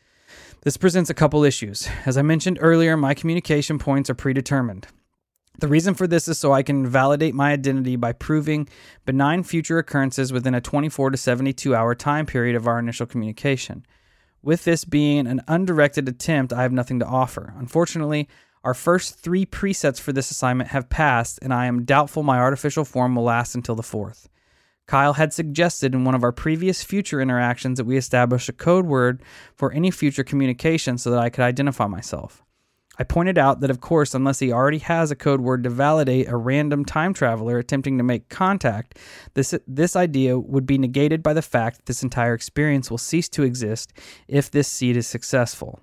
This presents a couple issues. As I mentioned earlier, my communication points are predetermined. The reason for this is so I can validate my identity by proving benign future occurrences within a twenty-four to seventy-two hour time period of our initial communication. With this being an undirected attempt, I have nothing to offer. Unfortunately, our first three presets for this assignment have passed, and I am doubtful my artificial form will last until the fourth. Kyle had suggested in one of our previous future interactions that we establish a code word for any future communication so that I could identify myself. I pointed out that, of course, unless he already has a code word to validate a random time traveler attempting to make contact, this this idea would be negated by the fact that this entire experience will cease to exist if this seed is successful.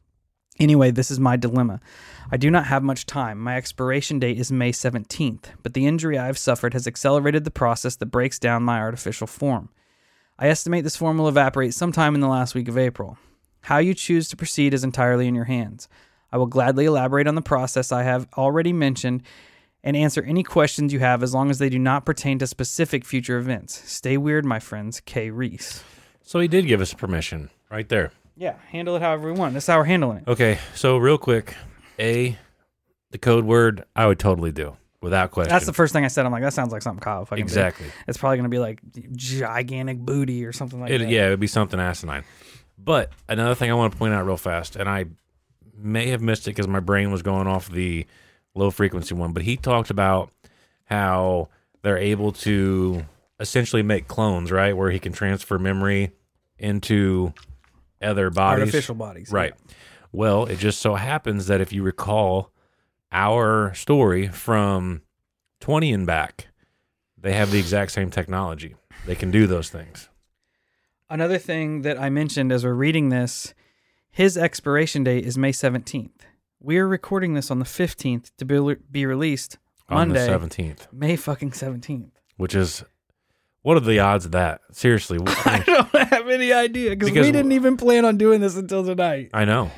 Anyway, this is my dilemma. I do not have much time. My expiration date is May seventeenth, but the injury I have suffered has accelerated the process that breaks down my artificial form. I estimate this form will evaporate sometime in the last week of April. How you choose to proceed is entirely in your hands. I will gladly elaborate on the process I have already mentioned and answer any questions you have as long as they do not pertain to specific future events. Stay weird, my friends. K. Reese. So he did give us permission right there. Yeah, handle it however we want. That's how we're handling it. Okay, so real quick, A, the code word, I would totally do, without question. That's the first thing I said. I'm like, that sounds like something Kyle fucking Exactly. did. It's probably going to be like gigantic booty or something like it, that. Yeah, it would be something asinine. But another thing I want to point out real fast, and I may have missed it because my brain was going off the low-frequency one, but he talked about how they're able to essentially make clones, right, where he can transfer memory into other bodies. Artificial bodies. Right. Yeah. Well, it just so happens that if you recall our story from twenty and back, they have the exact same technology. They can do those things. Another thing that I mentioned as we're reading this, his expiration date is May seventeenth. We're recording this on the fifteenth to be, be released Monday. On the seventeenth. May fucking seventeenth. Which is, what are the odds of that? Seriously. I don't have any idea because we didn't even plan on doing this until tonight. I know.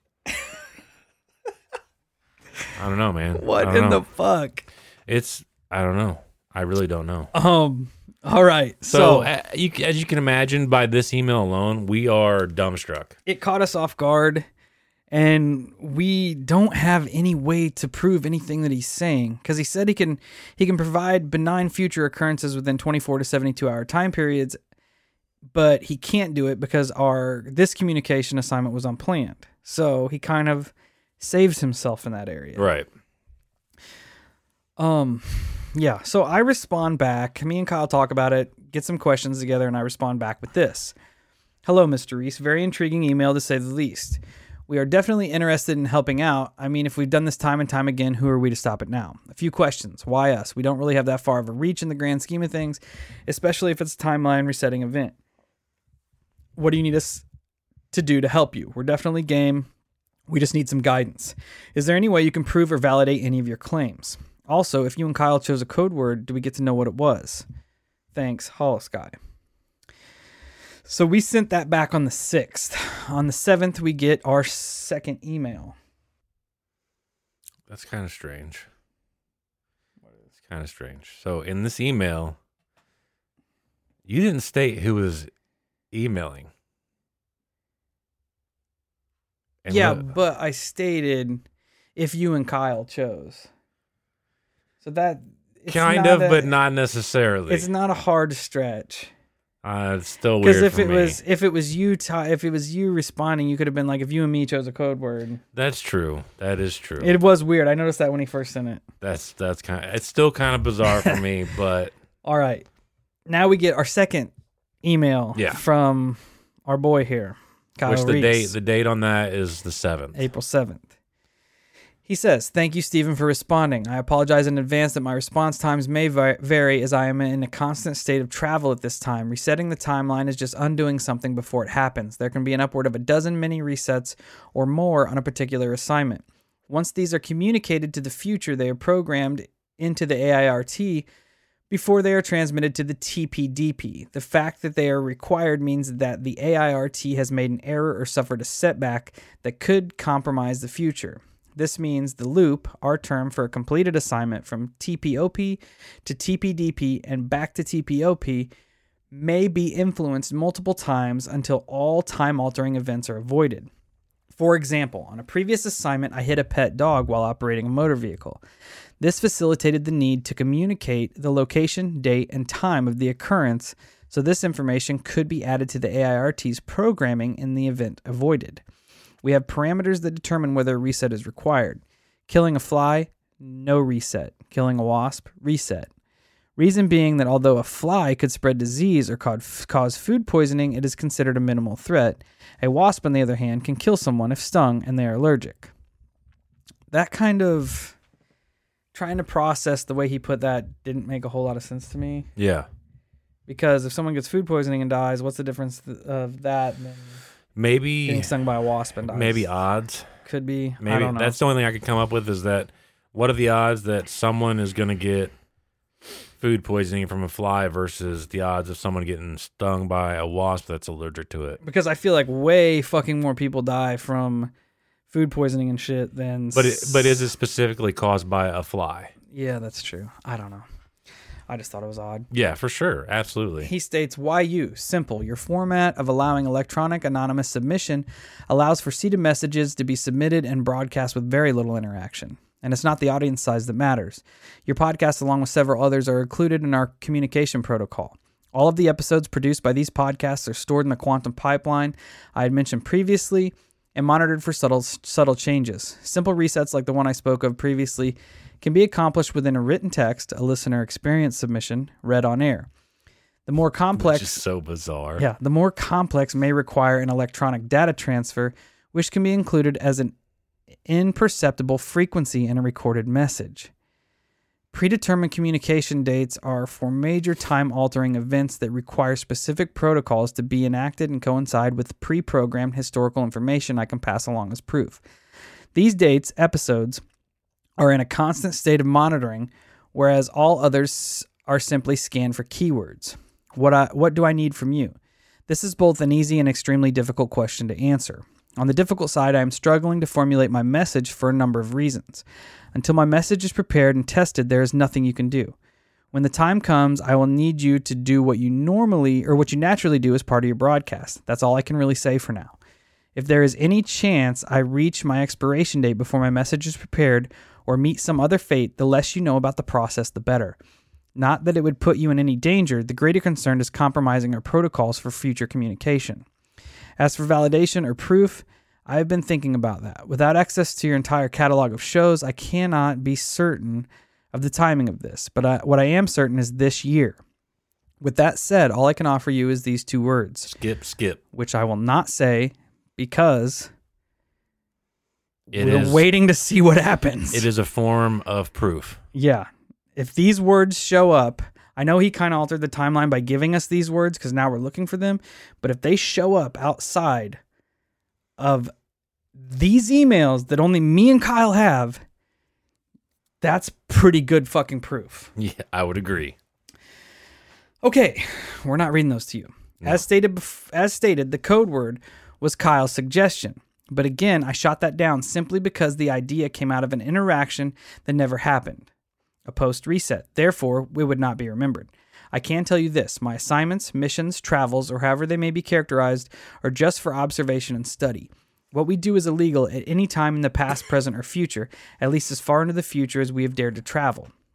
I don't know, man. What in know. the fuck? It's, I don't know. I really don't know. Um. All right. So, So, uh, you, as you can imagine, by this email alone, we are dumbstruck. it caught us off guard, and we don't have any way to prove anything that he's saying because he said he can he can provide benign future occurrences within twenty-four to seventy-two hour time periods, but he can't do it because our this communication assignment was unplanned. So he kind of saves himself in that area. Right. Um, yeah. So I respond back. Me and Kyle talk about it, get some questions together, and I respond back with this. Hello, Mister Reese. Very intriguing email to say the least. We are definitely interested in helping out. I mean, if we've done this time and time again, who are we to stop it now? A few questions. Why us? We don't really have that far of a reach in the grand scheme of things, especially if it's a timeline resetting event. What do you need us to do to help you? We're definitely game. We just need some guidance. Is there any way you can prove or validate any of your claims? Also, if you and Kyle chose a code word, do we get to know what it was? Thanks, Holosky. So we sent that back on the sixth. On the seventh, we get our second email. That's kind of strange. It's kind of strange. So in this email, you didn't state who was emailing. And yeah, what, but I stated if you and Kyle chose. So that kind of, a, but not necessarily. It's not a hard stretch. Uh, it's still weird. Because if for it me. was if it was you t- if it was you responding, you could have been like, if you and me chose a code word. That's true. That is true. It was weird. I noticed that when he first sent it. That's that's kind of, it's still kind of bizarre for me, but all right. Now we get our second email yeah. from our boy here, Kyle Which the Reese. date the date on that is the seventh. April seventh. He says, "Thank you, Stephen, for responding. I apologize in advance that my response times may vary as I am in a constant state of travel at this time. Resetting the timeline is just undoing something before it happens. There can be an upward of a dozen mini resets or more on a particular assignment. Once these are communicated to the future, they are programmed into the A I R T before they are transmitted to the T P D P. The fact that they are required means that the A I R T has made an error or suffered a setback that could compromise the future. This means the loop, our term for a completed assignment from T P O P to T P D P and back to T P O P, may be influenced multiple times until all time-altering events are avoided. For example, on a previous assignment, I hit a pet dog while operating a motor vehicle. This facilitated the need to communicate the location, date, and time of the occurrence, so this information could be added to the A I R T's programming in the event avoided. We have parameters that determine whether a reset is required. Killing a fly, no reset. Killing a wasp, reset. Reason being that although a fly could spread disease or cause food poisoning, it is considered a minimal threat. A wasp, on the other hand, can kill someone if stung and they are allergic. That kind of trying to process the way he put that didn't make a whole lot of sense to me. Yeah. Because if someone gets food poisoning and dies, what's the difference of that than maybe getting stung by a wasp and dies? Maybe odds. Could be. Maybe I don't know. That's the only thing I could come up with is that what are the odds that someone is going to get food poisoning from a fly versus the odds of someone getting stung by a wasp that's allergic to it? Because I feel like way fucking more people die from food poisoning and shit than... But it, but is it specifically caused by a fly? Yeah, that's true. I don't know. I just thought it was odd. Yeah, for sure. Absolutely. He states, why you? Simple. Your format of allowing electronic anonymous submission allows for seeded messages to be submitted and broadcast with very little interaction. And it's not the audience size that matters. Your podcast, along with several others, are included in our communication protocol. All of the episodes produced by these podcasts are stored in the quantum pipeline I had mentioned previously and monitored for subtle subtle changes. Simple resets like the one I spoke of previously can be accomplished within a written text, a listener experience submission, read on air. The more complex... Which is so bizarre. Yeah, the more complex may require an electronic data transfer, which can be included as an imperceptible frequency in a recorded message. Predetermined communication dates are for major time-altering events that require specific protocols to be enacted and coincide with pre-programmed historical information I can pass along as proof. These dates, episodes, are in a constant state of monitoring, whereas all others are simply scanned for keywords. What I, what do I need from you? This is both an easy and extremely difficult question to answer. On the difficult side, I am struggling to formulate my message for a number of reasons. Until my message is prepared and tested, there is nothing you can do. When the time comes, I will need you to do what you normally or what you naturally do as part of your broadcast. That's all I can really say for now. If there is any chance I reach my expiration date before my message is prepared or meet some other fate, the less you know about the process, the better. Not that it would put you in any danger. The greater concern is compromising our protocols for future communication. As for validation or proof, I have been thinking about that. Without access to your entire catalog of shows, I cannot be certain of the timing of this. But I, what I am certain is this year. With that said, all I can offer you is these two words. Skip, skip. Which I will not say because it we're is, waiting to see what happens. It is a form of proof. Yeah. If these words show up, I know he kind of altered the timeline by giving us these words because now we're looking for them. But if they show up outside of these emails that only me and Kyle have, that's pretty good fucking proof. Yeah, I would agree. Okay, we're not reading those to you. No. As stated, as stated, the code word was Kyle's suggestion. But again, I shot that down simply because the idea came out of an interaction that never happened. A post reset. Therefore, it would not be remembered. I can tell you this. My assignments, missions, travels, or however they may be characterized, are just for observation and study. What we do is illegal at any time in the past, present, or future, at least as far into the future as we have dared to travel.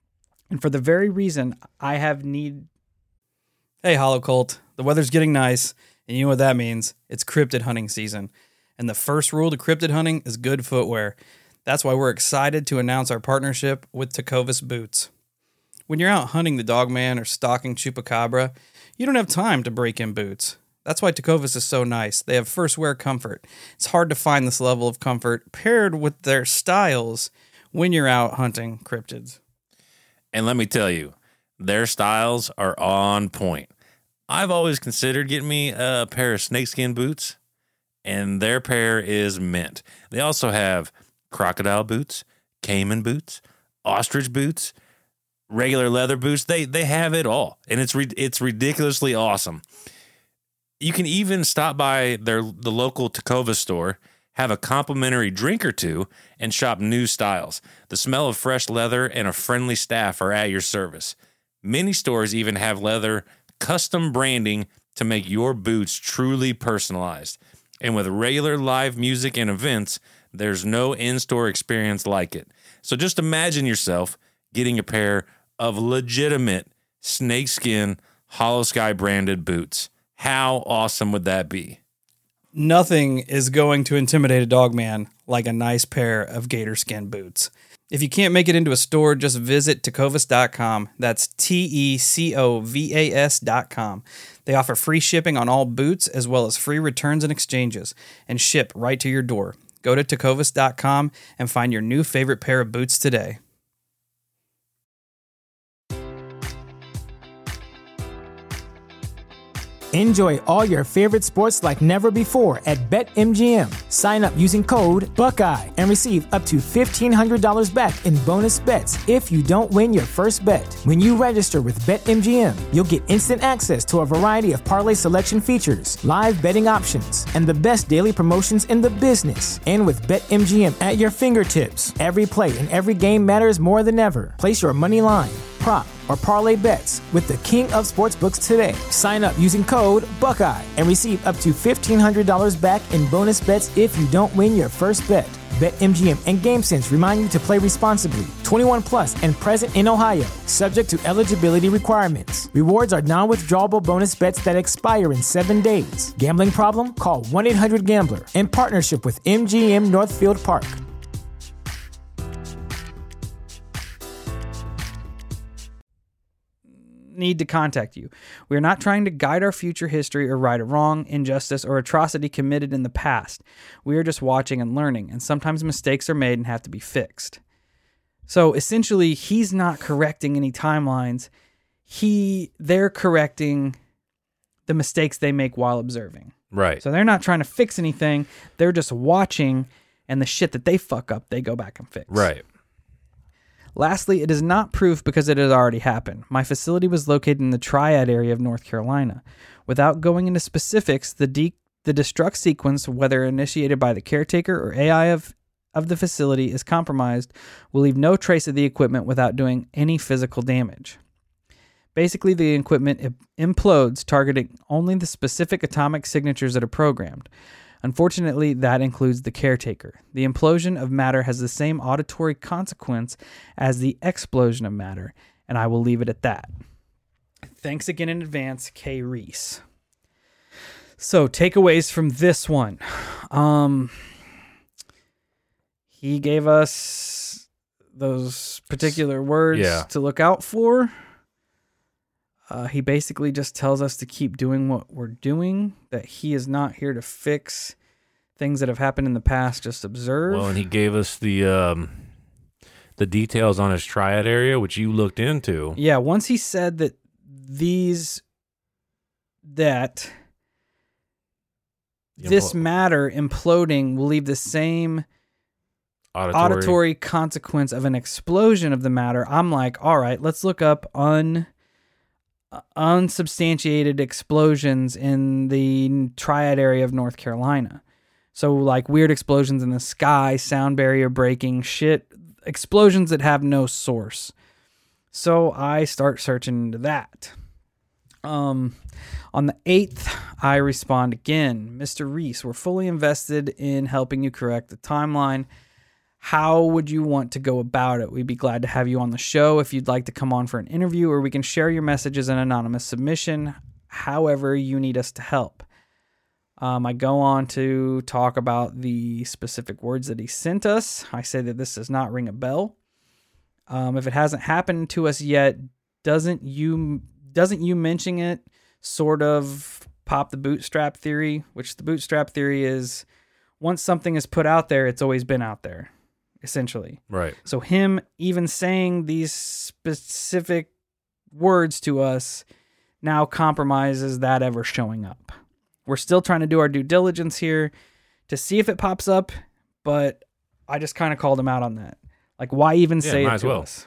And for the very reason I have need... Hey, Hollow Cult. The weather's getting nice, and you know what that means. It's cryptid hunting season. And the first rule to cryptid hunting is good footwear. That's why we're excited to announce our partnership with Tecovas Boots. When you're out hunting the Dogman or stalking Chupacabra, you don't have time to break in boots. That's why Tecovas is so nice. They have first wear comfort. It's hard to find this level of comfort paired with their styles when you're out hunting cryptids. And let me tell you, their styles are on point. I've always considered getting me a pair of snakeskin boots, and their pair is mint. They also have crocodile boots, caiman boots, ostrich boots, regular leather boots. They they have it all, and it's re- it's ridiculously awesome. You can even stop by their the local Tecovas store, have a complimentary drink or two, and shop new styles. The smell of fresh leather and a friendly staff are at your service. Many stores even have leather custom branding to make your boots truly personalized. And with regular live music and events, there's no in-store experience like it. So just imagine yourself getting a pair of legitimate snakeskin Hollow Sky branded boots. How awesome would that be? Nothing is going to intimidate a dogman like a nice pair of gator skin boots. If you can't make it into a store, just visit tecovas dot com. That's T E C O V A S dot com. They offer free shipping on all boots as well as free returns and exchanges and ship right to your door. Go to tecovas dot com and find your new favorite pair of boots today. Enjoy all your favorite sports like never before at BetMGM. Sign up using code Buckeye and receive up to fifteen hundred dollars back in bonus bets if you don't win your first bet. When you register with BetMGM, you'll get instant access to a variety of parlay selection features, live betting options, and the best daily promotions in the business. And with BetMGM at your fingertips, every play and every game matters more than ever. Place your money line, prop, or parlay bets with the king of sportsbooks today. Sign up using code Buckeye and receive up to fifteen hundred dollars back in bonus bets if you don't win your first bet. BetMGM and GameSense remind you to play responsibly. twenty-one plus and present in Ohio, subject to eligibility requirements. Rewards are non-withdrawable bonus bets that expire in seven days. Gambling problem? Call one eight hundred gambler in partnership with M G M Northfield Park. Need to contact you. We are not trying to guide our future history or right or wrong, injustice, or atrocity committed in the past. We are just watching and learning, and sometimes mistakes are made and have to be fixed. So essentially, he's not correcting any timelines. He, they're correcting the mistakes they make while observing. Right. So they're not trying to fix anything. They're just watching, and the shit that they fuck up, they go back and fix. Right. Lastly, it is not proof because it has already happened. My facility was located in the Triad area of North Carolina. Without going into specifics, the de- the destruct sequence, whether initiated by the caretaker or A I of, of the facility, is compromised, will leave no trace of the equipment without doing any physical damage. Basically, the equipment implodes, targeting only the specific atomic signatures that are programmed. Unfortunately, that includes the caretaker. The implosion of matter has the same auditory consequence as the explosion of matter, and I will leave it at that. Thanks again in advance, K. Reese. So, takeaways from this one. Um, he gave us those particular words yeah. to look out for. Uh, he basically just tells us to keep doing what we're doing, that he is not here to fix things that have happened in the past, just observe. Well, and he gave us the um, the details on his triad area, which you looked into. Yeah, once he said that these, that Impl- this matter imploding will leave the same auditory. auditory consequence of an explosion of the matter, I'm like, all right, let's look up un... unsubstantiated explosions in the Triad area of North Carolina. So like weird explosions in the sky, sound barrier breaking, shit, explosions that have no source. So I start searching into that. Um, on the eighth, I respond again. Mister Reese, we're fully invested in helping you correct the timeline. How would you want to go about it? We'd be glad to have you on the show if you'd like to come on for an interview, or we can share your message as an anonymous submission, however you need us to help. Um, I go on to talk about the specific words that he sent us. I say that this does not ring a bell. Um, if it hasn't happened to us yet, doesn't you doesn't you mentioning it sort of pop the bootstrap theory? Which the bootstrap theory is, once something is put out there, it's always been out there, essentially. Right. So him even saying these specific words to us now compromises that ever showing up. We're still trying to do our due diligence here to see if it pops up, but I just kind of called him out on that. Like, why even yeah, say might it as to well. us?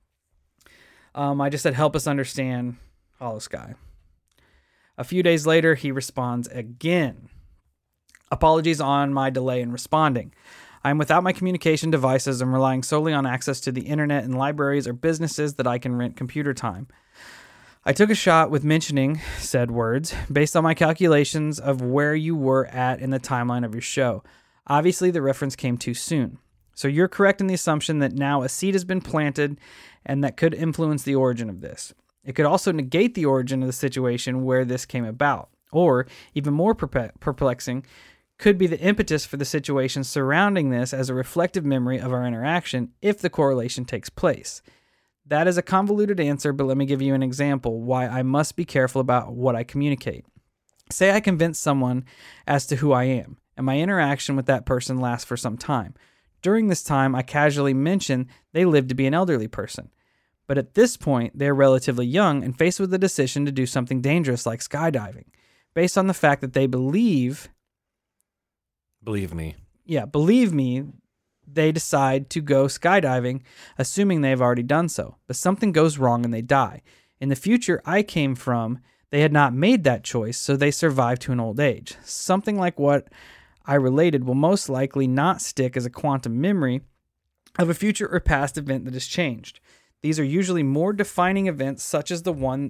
Um, I just said, help us understand Hollow Sky. A few days later, he responds again. Apologies on my delay in responding. I am without my communication devices and relying solely on access to the internet and libraries or businesses that I can rent computer time. I took a shot with mentioning said words based on my calculations of where you were at in the timeline of your show. Obviously, the reference came too soon. So you're correct in the assumption that now a seed has been planted and that could influence the origin of this. It could also negate the origin of the situation where this came about. Or, even more perplexing, could be the impetus for the situation surrounding this as a reflective memory of our interaction if the correlation takes place. That is a convoluted answer, but let me give you an example why I must be careful about what I communicate. Say I convince someone as to who I am, and my interaction with that person lasts for some time. During this time, I casually mention they live to be an elderly person. But at this point, they're relatively young and faced with the decision to do something dangerous like skydiving, based on the fact that they believe... Believe me. Yeah, believe me, they decide to go skydiving, assuming they've already done so. But something goes wrong and they die. In the future I came from, they had not made that choice, so they survived to an old age. Something like what I related will most likely not stick as a quantum memory of a future or past event that has changed. These are usually more defining events, such as the one,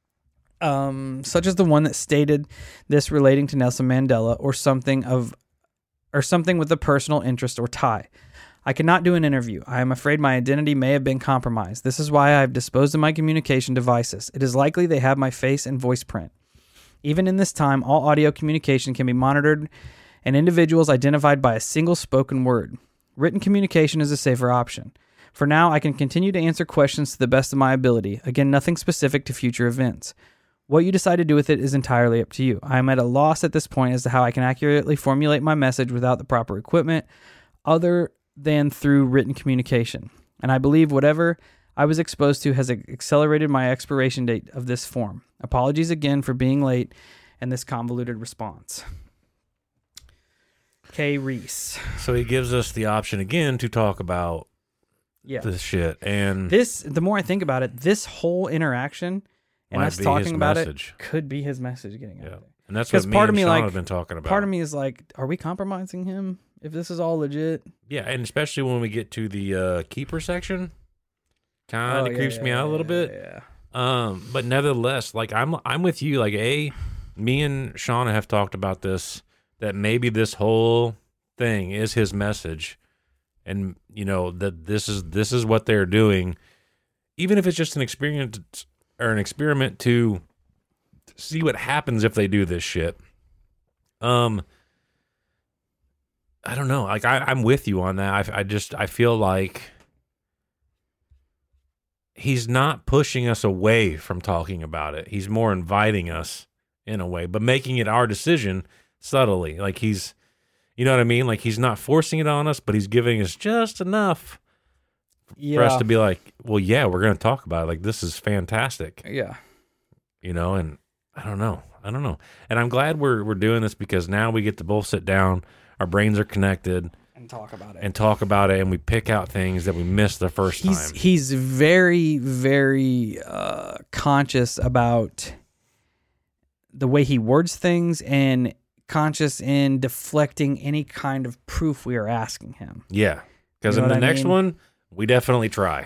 um, such as the one that stated this relating to Nelson Mandela, or something of, or something with a personal interest or tie. I cannot do an interview. I am afraid my identity may have been compromised. This is why I have disposed of my communication devices. It is likely they have my face and voice print. Even in this time, all audio communication can be monitored and individuals identified by a single spoken word. Written communication is a safer option. For now, I can continue to answer questions to the best of my ability. Again, nothing specific to future events. What you decide to do with it is entirely up to you. I am at a loss at this point as to how I can accurately formulate my message without the proper equipment, other than through written communication. And I believe whatever I was exposed to has accelerated my expiration date of this form. Apologies again for being late and this convoluted response. K. Reese. So he gives us the option again to talk about yeah. this shit. And this, the more I think about it, this whole interaction and us talking about message. it could be his message getting out yeah. there. And that's what me part and of me Sean like, have been talking about. Part of me is like, are we compromising him if this is all legit? Yeah, and especially when we get to the uh, keeper section, kind of oh, yeah, creeps yeah, me out yeah, a little bit. Yeah. Um, but nevertheless, like I'm, I'm with you. Like, a, me and Shauna have talked about this. That maybe this whole thing is his message, and you know that this is this is what they're doing, even if it's just an experience or an experiment to see what happens if they do this shit. Um, I don't know. Like I, I'm with you on that. I, I just I feel like he's not pushing us away from talking about it. He's more inviting us in a way, but making it our decision subtly. Like he's, you know what I mean? Like he's not forcing it on us, but he's giving us just enough yeah. for us to be like, well, yeah, we're going to talk about it. Like, this is fantastic. Yeah. You know, and I don't know. I don't know. And I'm glad we're we're doing this because now we get to both sit down, our brains are connected, and talk about it. And talk about it, and we pick out things that we missed the first he's, time. He's very, very uh, conscious about the way he words things and conscious in deflecting any kind of proof we are asking him. Yeah, because you know in the I next mean? one, we definitely try.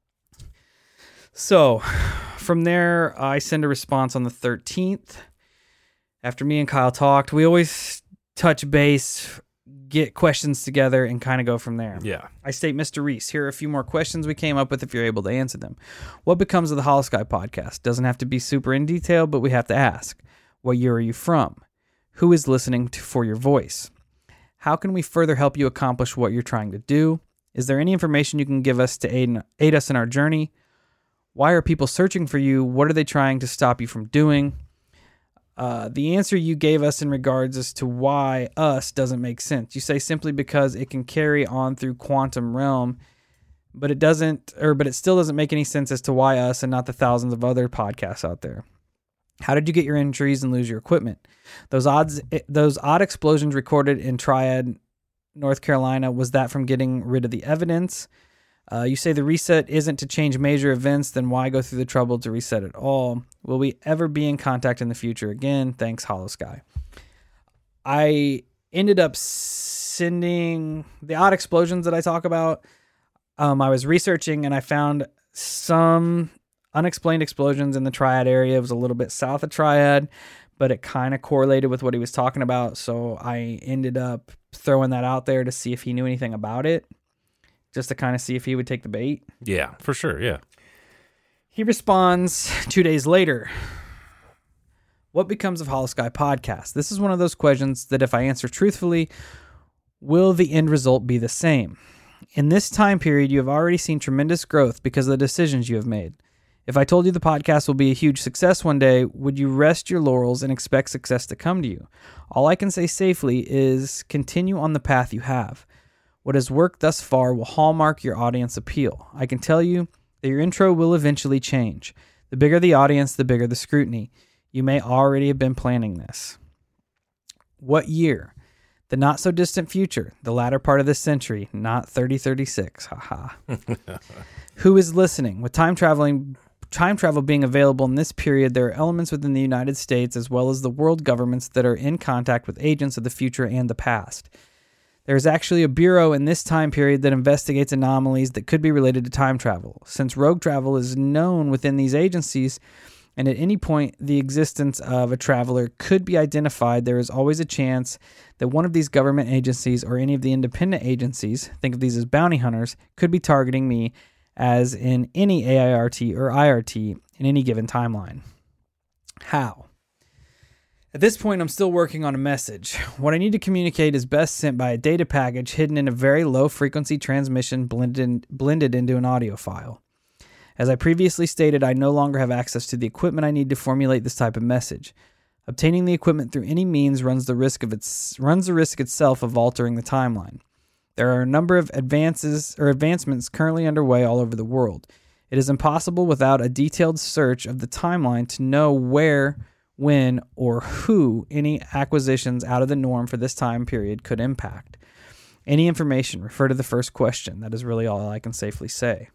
So from there, I send a response on the thirteenth. After me and Kyle talked, we always touch base get questions together and kind of go from there. Yeah. I state, Mister Reese, here are a few more questions we came up with if you're able to answer them. What becomes of the Hollow Sky podcast? Doesn't have to be super in detail, but we have to ask. What year are you from? Who is listening to, for your voice? How can we further help you accomplish what you're trying to do? Is there any information you can give us to aid, aid us in our journey? Why are people searching for you? What are they trying to stop you from doing? Uh, the answer you gave us in regards as to why us doesn't make sense. You say simply because it can carry on through quantum realm, but it doesn't, or but it still doesn't make any sense as to why us and not the thousands of other podcasts out there. How did you get your injuries and lose your equipment? Those odds, those odd explosions recorded in Triad, North Carolina, was that from getting rid of the evidence? Uh, you say the reset isn't to change major events, then why go through the trouble to reset it all? Will we ever be in contact in the future again? Thanks, Hollow Sky. I ended up sending the odd explosions that I talk about. Um, I was researching and I found some unexplained explosions in the Triad area. It was a little bit south of Triad, but it kind of correlated with what he was talking about. So I ended up throwing that out there to see if he knew anything about it, just to kind of see if he would take the bait. Yeah, for sure. Yeah. He responds two days later. What becomes of Hollow Sky podcast? This is one of those questions that if I answer truthfully, will the end result be the same? In this time period, you have already seen tremendous growth because of the decisions you have made. If I told you the podcast will be a huge success one day, would you rest your laurels and expect success to come to you? All I can say safely is continue on the path you have. What has worked thus far will hallmark your audience appeal. I can tell you that your intro will eventually change. The bigger the audience, the bigger the scrutiny. You may already have been planning this. What year? The not so distant future, the latter part of this century, not thirty thirty-six. Haha. Who is listening? With time traveling time travel being available in this period, there are elements within the United States as well as the world governments that are in contact with agents of the future and the past. There is actually a bureau in this time period that investigates anomalies that could be related to time travel. Since rogue travel is known within these agencies, and at any point the existence of a traveler could be identified, there is always a chance that one of these government agencies or any of the independent agencies, think of these as bounty hunters, could be targeting me as in any A I R T or I R T in any given timeline. How? At this point, I'm still working on a message. What I need to communicate is best sent by a data package hidden in a very low-frequency transmission blended, in, blended into an audio file. As I previously stated, I no longer have access to the equipment I need to formulate this type of message. Obtaining the equipment through any means runs the risk of its runs the risk itself of altering the timeline. There are a number of advances or advancements currently underway all over the world. It is impossible without a detailed search of the timeline to know where, when, or who any acquisitions out of the norm for this time period could impact. Any information, refer to the first question. That is really all I can safely say.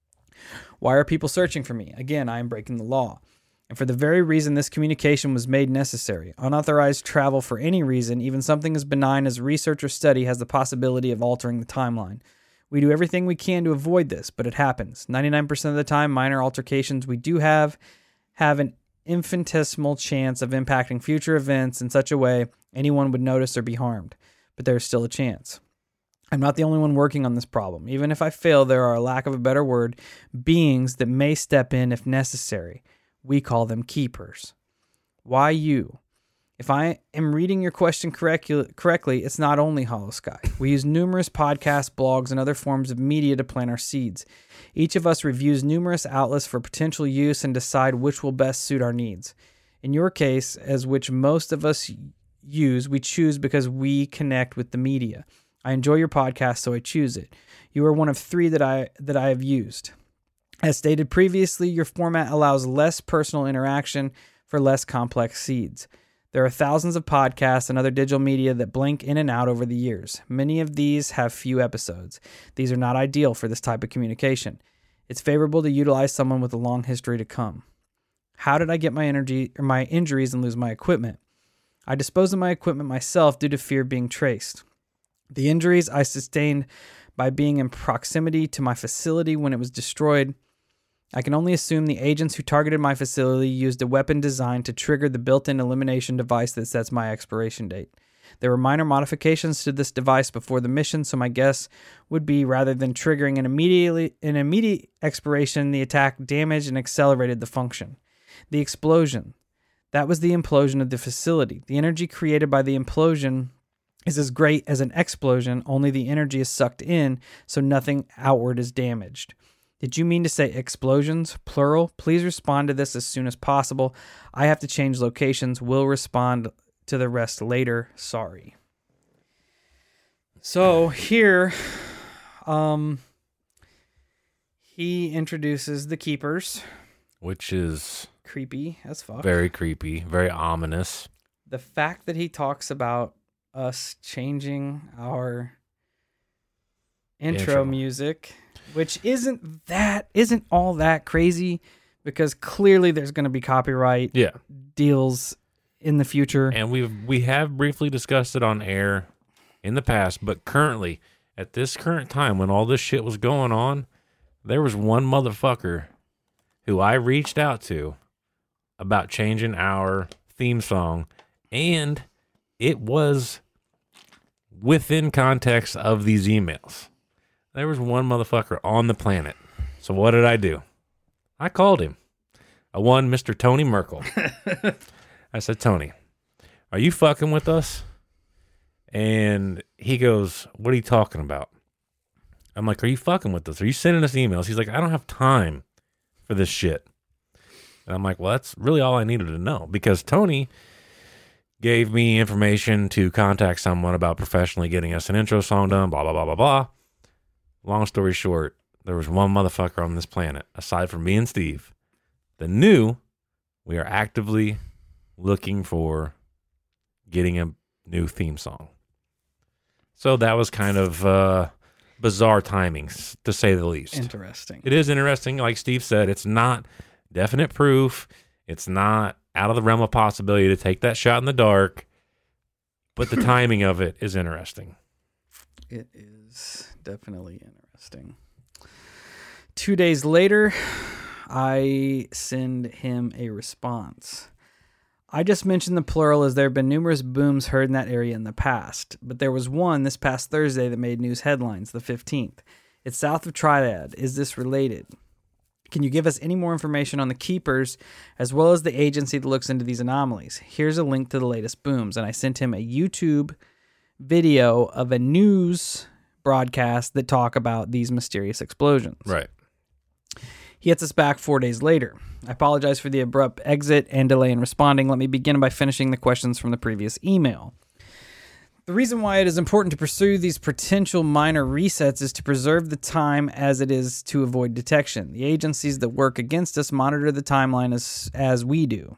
Why are people searching for me? Again, I am breaking the law. And for the very reason this communication was made necessary. Unauthorized travel for any reason, even something as benign as research or study, has the possibility of altering the timeline. We do everything we can to avoid this, but it happens. ninety-nine percent of the time, minor altercations we do have have an infinitesimal chance of impacting future events in such a way anyone would notice or be harmed. But there is still a chance. I'm not the only one working on this problem. Even if I fail, there are, a lack of a better word, beings that may step in if necessary. We call them keepers. Why you? If I am reading your question correct, correctly, it's not only Hollow Sky. We use numerous podcasts, blogs, and other forms of media to plant our seeds. Each of us reviews numerous outlets for potential use and decide which will best suit our needs. In your case, as which most of us use, we choose because we connect with the media. I enjoy your podcast, so I choose it. You are one of three that I that I have used. As stated previously, your format allows less personal interaction for less complex seeds. There are thousands of podcasts and other digital media that blink in and out over the years. Many of these have few episodes. These are not ideal for this type of communication. It's favorable to utilize someone with a long history to come. How did I get my energy or my injuries and lose my equipment? I disposed of my equipment myself due to fear of being traced. The injuries I sustained by being in proximity to my facility when it was destroyed. I can only assume the agents who targeted my facility used a weapon designed to trigger the built-in elimination device that sets my expiration date. There were minor modifications to this device before the mission, so my guess would be rather than triggering an immediately an immediate expiration, the attack damaged and accelerated the function. The explosion. That was the implosion of the facility. The energy created by the implosion is as great as an explosion, only the energy is sucked in, so nothing outward is damaged. Did you mean to say explosions, plural? Please respond to this as soon as possible. I have to change locations. We'll respond to the rest later. Sorry. So here, um, he introduces the Keepers. Which is... creepy as fuck. Very creepy. Very ominous. The fact that he talks about us changing our intro, Intro. music, which isn't that isn't all that crazy, because clearly there's going to be copyright Yeah. deals in the future. And we've we have briefly discussed it on air in the past, but currently, at this current time when all this shit was going on, there was one motherfucker who I reached out to about changing our theme song, and it was within context of these emails. There was one motherfucker on the planet. So what did I do? I called him. I won Mister Tony Merkel. I said, Tony, are you fucking with us? And he goes, what are you talking about? I'm like, are you fucking with us? Are you sending us emails? He's like, I don't have time for this shit. And I'm like, well, that's really all I needed to know, because Tony gave me information to contact someone about professionally getting us an intro song done, blah, blah, blah, blah, blah. Long story short, there was one motherfucker on this planet, aside from me and Steve, that knew we are actively looking for getting a new theme song. So that was kind of uh, bizarre timings, to say the least. Interesting. It is interesting. Like Steve said, it's not definite proof. It's not out of the realm of possibility to take that shot in the dark, but the timing of it is interesting. It is definitely interesting. Two days later, I send him a response. I just mentioned the plural as there have been numerous booms heard in that area in the past, but there was one this past Thursday that made news headlines, the fifteenth. It's south of Trinidad. Is this related? Can you give us any more information on the Keepers, as well as the agency that looks into these anomalies? Here's a link to the latest booms, and I sent him a YouTube video of a news broadcast that talk about these mysterious explosions. Right. He hits us back four days later. I apologize for the abrupt exit and delay in responding. Let me begin by finishing the questions from the previous email. The reason why it is important to pursue these potential minor resets is to preserve the time as it is to avoid detection. The agencies that work against us monitor the timeline as, as we do.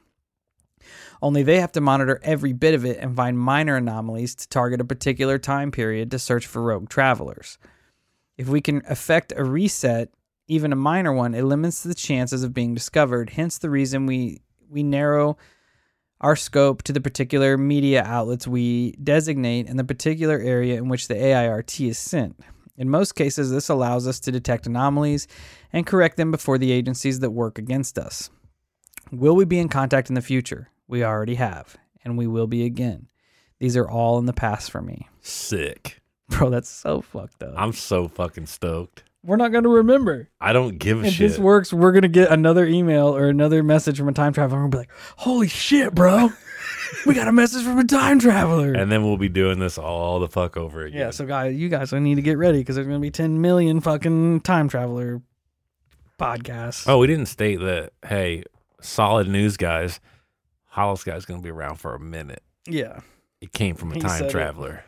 Only they have to monitor every bit of it and find minor anomalies to target a particular time period to search for rogue travelers. If we can effect a reset, even a minor one, it limits the chances of being discovered. Hence the reason we, we narrow our scope to the particular media outlets we designate and the particular area in which the A I R T is sent. In most cases, this allows us to detect anomalies and correct them before the agencies that work against us. Will we be in contact in the future? We already have, and we will be again. These are all in the past for me. Sick. Bro, that's so fucked up. I'm so fucking stoked. We're not going to remember. I don't give a If shit. this works, we're going to get another email or another message from a time traveler and we'll be like, holy shit, bro. We got a message from a time traveler. And then we'll be doing this all the fuck over again. Yeah, so guys, you guys need to get ready because there's going to be ten million fucking time traveler podcasts. Oh, we didn't state that, hey, solid news, guys. Hollis guy's going to be around for a minute. Yeah. It came from a He time said it. traveler.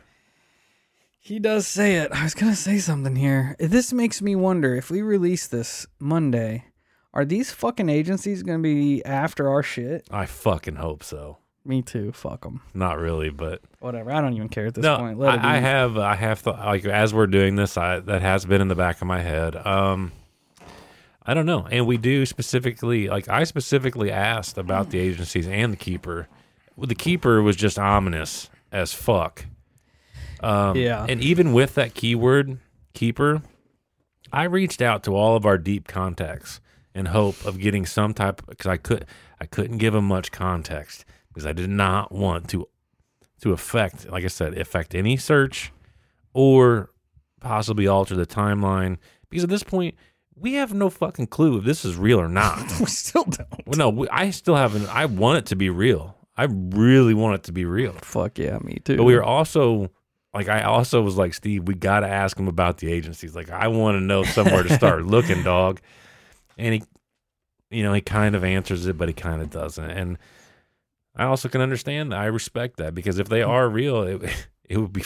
He does say it. I was going to say something here. This makes me wonder, if we release this Monday, are these fucking agencies going to be after our shit? I fucking hope so. Me too. Fuck them. Not really, but Whatever. I don't even care at this no, point. Let it be. I, I have, I have, th- like as we're doing this, I, that has been in the back of my head. Um, I don't know, and we do specifically, like I specifically asked about the agencies and the Keeper. Well, the Keeper was just ominous as fuck. Um, Yeah. And even with that keyword, Keeper, I reached out to all of our deep contacts in hope of getting some type, because I could, I couldn't give them much context because I did not want to to affect, like I said, affect any search or possibly alter the timeline. Because at this point, we have no fucking clue if this is real or not. We still don't. Well, no, we, I still haven't. I want it to be real. I really want it to be real. Fuck yeah, me too. But we were also, like, I also was like, Steve, we got to ask him about the agencies. Like, I want to know somewhere to start looking, dog. And he, you know, he kind of answers it, but he kind of doesn't. And I also can understand that. I respect that, because if they are real, it, it would be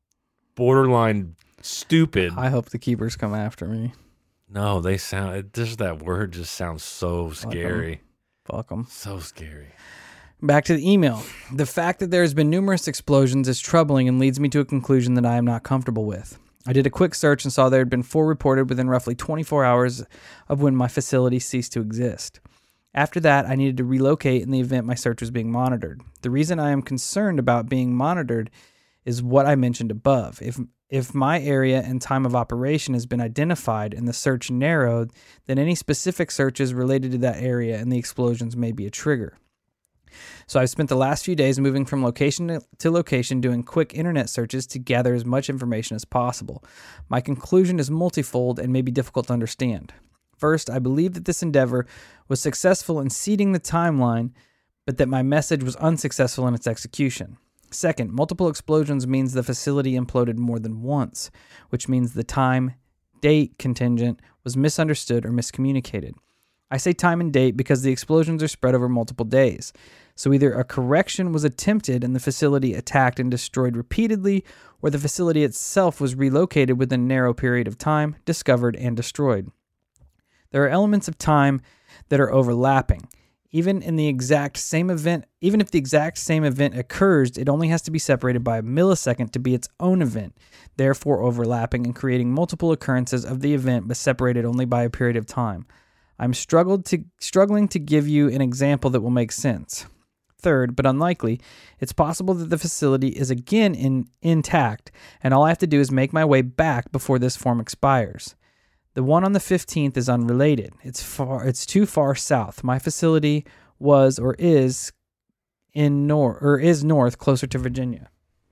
borderline stupid. I hope the keepers come after me. No, they sound, it, just that word just sounds so scary. Fuck them. So scary. Back to the email. The fact that there has been numerous explosions is troubling and leads me to a conclusion that I am not comfortable with. I did a quick search and saw there had been four reported within roughly twenty-four hours of when my facility ceased to exist. After that, I needed to relocate in the event my search was being monitored. The reason I am concerned about being monitored is what I mentioned above. If if my area and time of operation has been identified and the search narrowed, then any specific searches related to that area and the explosions may be a trigger. So I've spent the last few days moving from location to location doing quick internet searches to gather as much information as possible. My conclusion is multifold and may be difficult to understand. First, I believe that this endeavor was successful in seeding the timeline, but that my message was unsuccessful in its execution. Second, multiple explosions means the facility imploded more than once, which means the time, date contingent was misunderstood or miscommunicated. I say time and date because the explosions are spread over multiple days. So either a correction was attempted and the facility attacked and destroyed repeatedly, or the facility itself was relocated within a narrow period of time, discovered, and destroyed. There are elements of time that are overlapping. Even in the exact same event, even if the exact same event occurs, it only has to be separated by a millisecond to be its own event, therefore overlapping and creating multiple occurrences of the event but separated only by a period of time. I'm struggled to, struggling to give you an example that will make sense. Third, but unlikely, it's possible that the facility is again in, intact, and all I have to do is make my way back before this form expires. The one on the fifteenth is unrelated. It's far. It's too far south. My facility was or is in north or is north, closer to Virginia.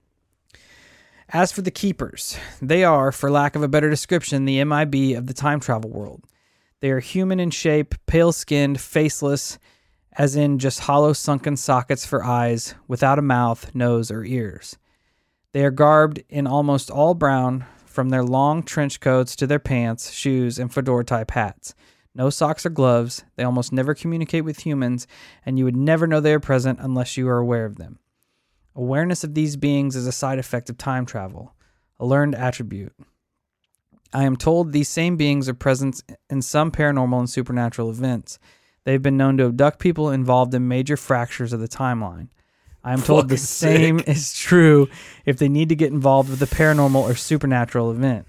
As for the keepers, they are, for lack of a better description, the M I B of the time travel world. They are human in shape, pale-skinned, faceless, as in just hollow sunken sockets for eyes, without a mouth, nose, or ears. They are garbed in almost all brown, from their long trench coats to their pants, shoes, and fedora-type hats. No socks or gloves. They almost never communicate with humans, and you would never know they are present unless you are aware of them. Awareness of these beings is a side effect of time travel, a learned attribute. I am told these same beings are present in some paranormal and supernatural events. They've been known to abduct people involved in major fractures of the timeline. I am told the same sick. is true if they need to get involved with a paranormal or supernatural event.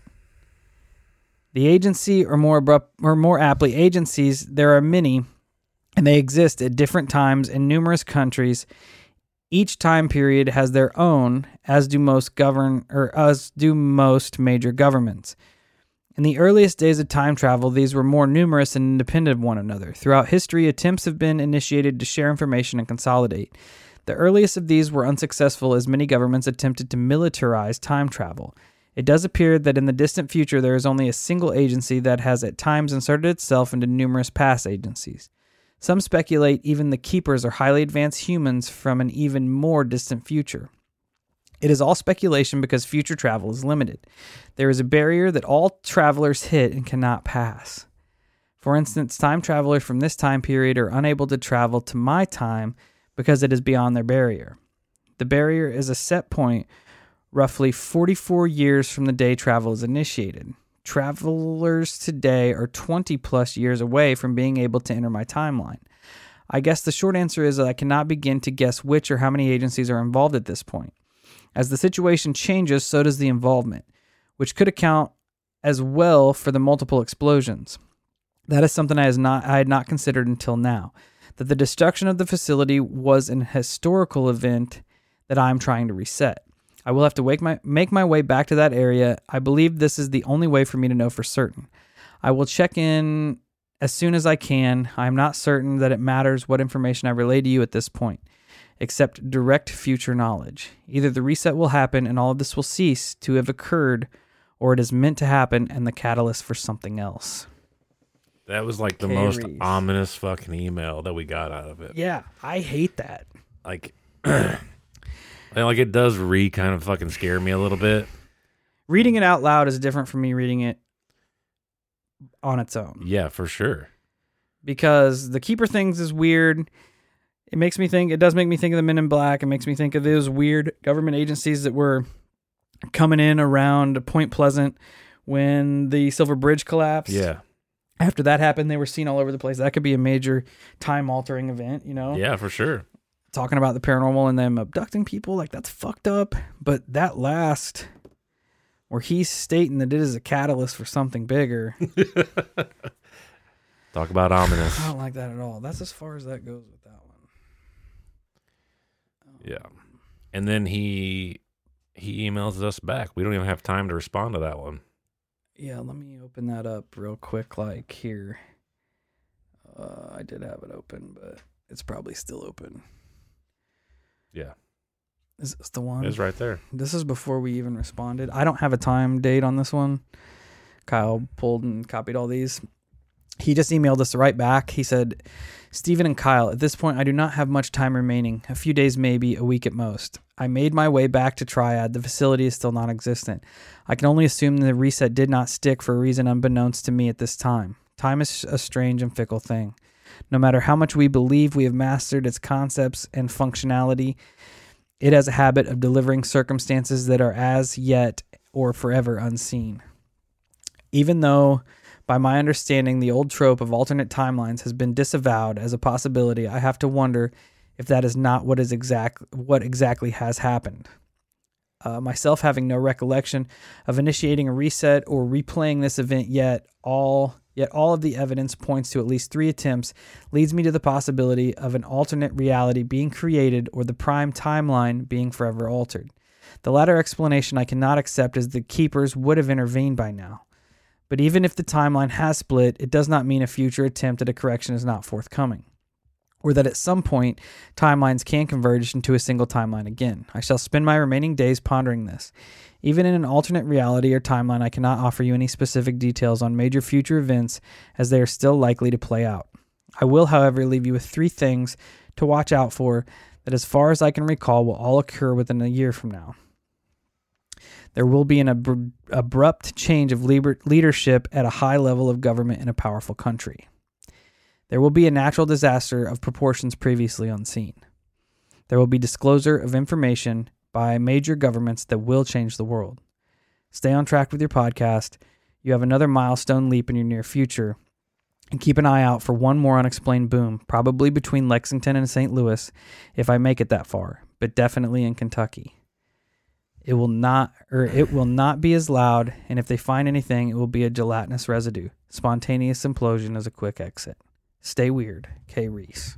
The agency, or more abrupt, or more aptly, agencies, there are many, and they exist at different times in numerous countries. Each time period has their own, as do most govern, or as do most major governments. In the earliest days of time travel, these were more numerous and independent of one another. Throughout history, attempts have been initiated to share information and consolidate. The earliest of these were unsuccessful, as many governments attempted to militarize time travel. It does appear that in the distant future there is only a single agency that has at times inserted itself into numerous past agencies. Some speculate even the keepers are highly advanced humans from an even more distant future. It is all speculation because future travel is limited. There is a barrier that all travelers hit and cannot pass. For instance, time travelers from this time period are unable to travel to my time because it is beyond their barrier. The barrier is a set point roughly forty-four years from the day travel is initiated. Travelers today are twenty plus years away from being able to enter my timeline. I guess the short answer is that I cannot begin to guess which or how many agencies are involved at this point. As the situation changes, so does the involvement, which could account as well for the multiple explosions. That is something I, has not, I had not considered until now. That the destruction of the facility was an historical event that I am trying to reset. I will have to wake my, make my way back to that area. I believe this is the only way for me to know for certain. I will check in as soon as I can. I am not certain that it matters what information I relay to you at this point, except direct future knowledge. Either the reset will happen and all of this will cease to have occurred, or it is meant to happen and the catalyst for something else. That was like the K most Reese. ominous fucking email that we got out of it. Yeah, I hate that. Like, like it does re kind of fucking scare me a little bit. Reading it out loud is different from me reading it on its own. Yeah, for sure. Because the Keeper things is weird. It makes me think, it does make me think of the Men in Black. It makes me think of those weird government agencies that were coming in around Point Pleasant when the Silver Bridge collapsed. Yeah. After that happened, they were seen all over the place. That could be a major time-altering event, you know? Yeah, for sure. Talking about the paranormal and them abducting people, like, that's fucked up. But that last, where he's stating that it is a catalyst for something bigger. Talk about ominous. I don't like that at all. That's as far as that goes with that one. Um, yeah. And then he he emails us back. We don't even have time to respond to that one. Yeah, let me open that up real quick, like here. Uh, I did have it open, but it's probably still open. Yeah. Is this the one? It's right there. This is before we even responded. I don't have a time date on this one. Kyle pulled and copied all these. He just emailed us right back. He said, Stephen and Kyle, at this point, I do not have much time remaining. A few days, maybe a week at most. I made my way back to Triad. The facility is still non-existent. I can only assume the reset did not stick for a reason unbeknownst to me at this time. Time is a strange and fickle thing. No matter how much we believe we have mastered its concepts and functionality, it has a habit of delivering circumstances that are as yet or forever unseen. Even though, by my understanding, the old trope of alternate timelines has been disavowed as a possibility, I have to wonder if that is not what is exact what exactly has happened. Uh, myself having no recollection of initiating a reset or replaying this event yet, all yet all of the evidence points to at least three attempts, leads me to the possibility of an alternate reality being created or the prime timeline being forever altered. The latter explanation I cannot accept, as the Keepers would have intervened by now. But even if the timeline has split, it does not mean a future attempt at a correction is not forthcoming, or that at some point timelines can converge into a single timeline again. I shall spend my remaining days pondering this. Even in an alternate reality or timeline, I cannot offer you any specific details on major future events, as they are still likely to play out. I will, however, leave you with three things to watch out for that, as far as I can recall, will all occur within a year from now. There will be an ab- abrupt change of liber- leadership at a high level of government in a powerful country. There will be a natural disaster of proportions previously unseen. There will be disclosure of information by major governments that will change the world. Stay on track with your podcast. You have another milestone leap in your near future. And keep an eye out for one more unexplained boom, probably between Lexington and Saint Louis, if I make it that far, but definitely in Kentucky. It will not, or it will not be as loud, and if they find anything, it will be a gelatinous residue. Spontaneous implosion is a quick exit. Stay weird. K. Reese.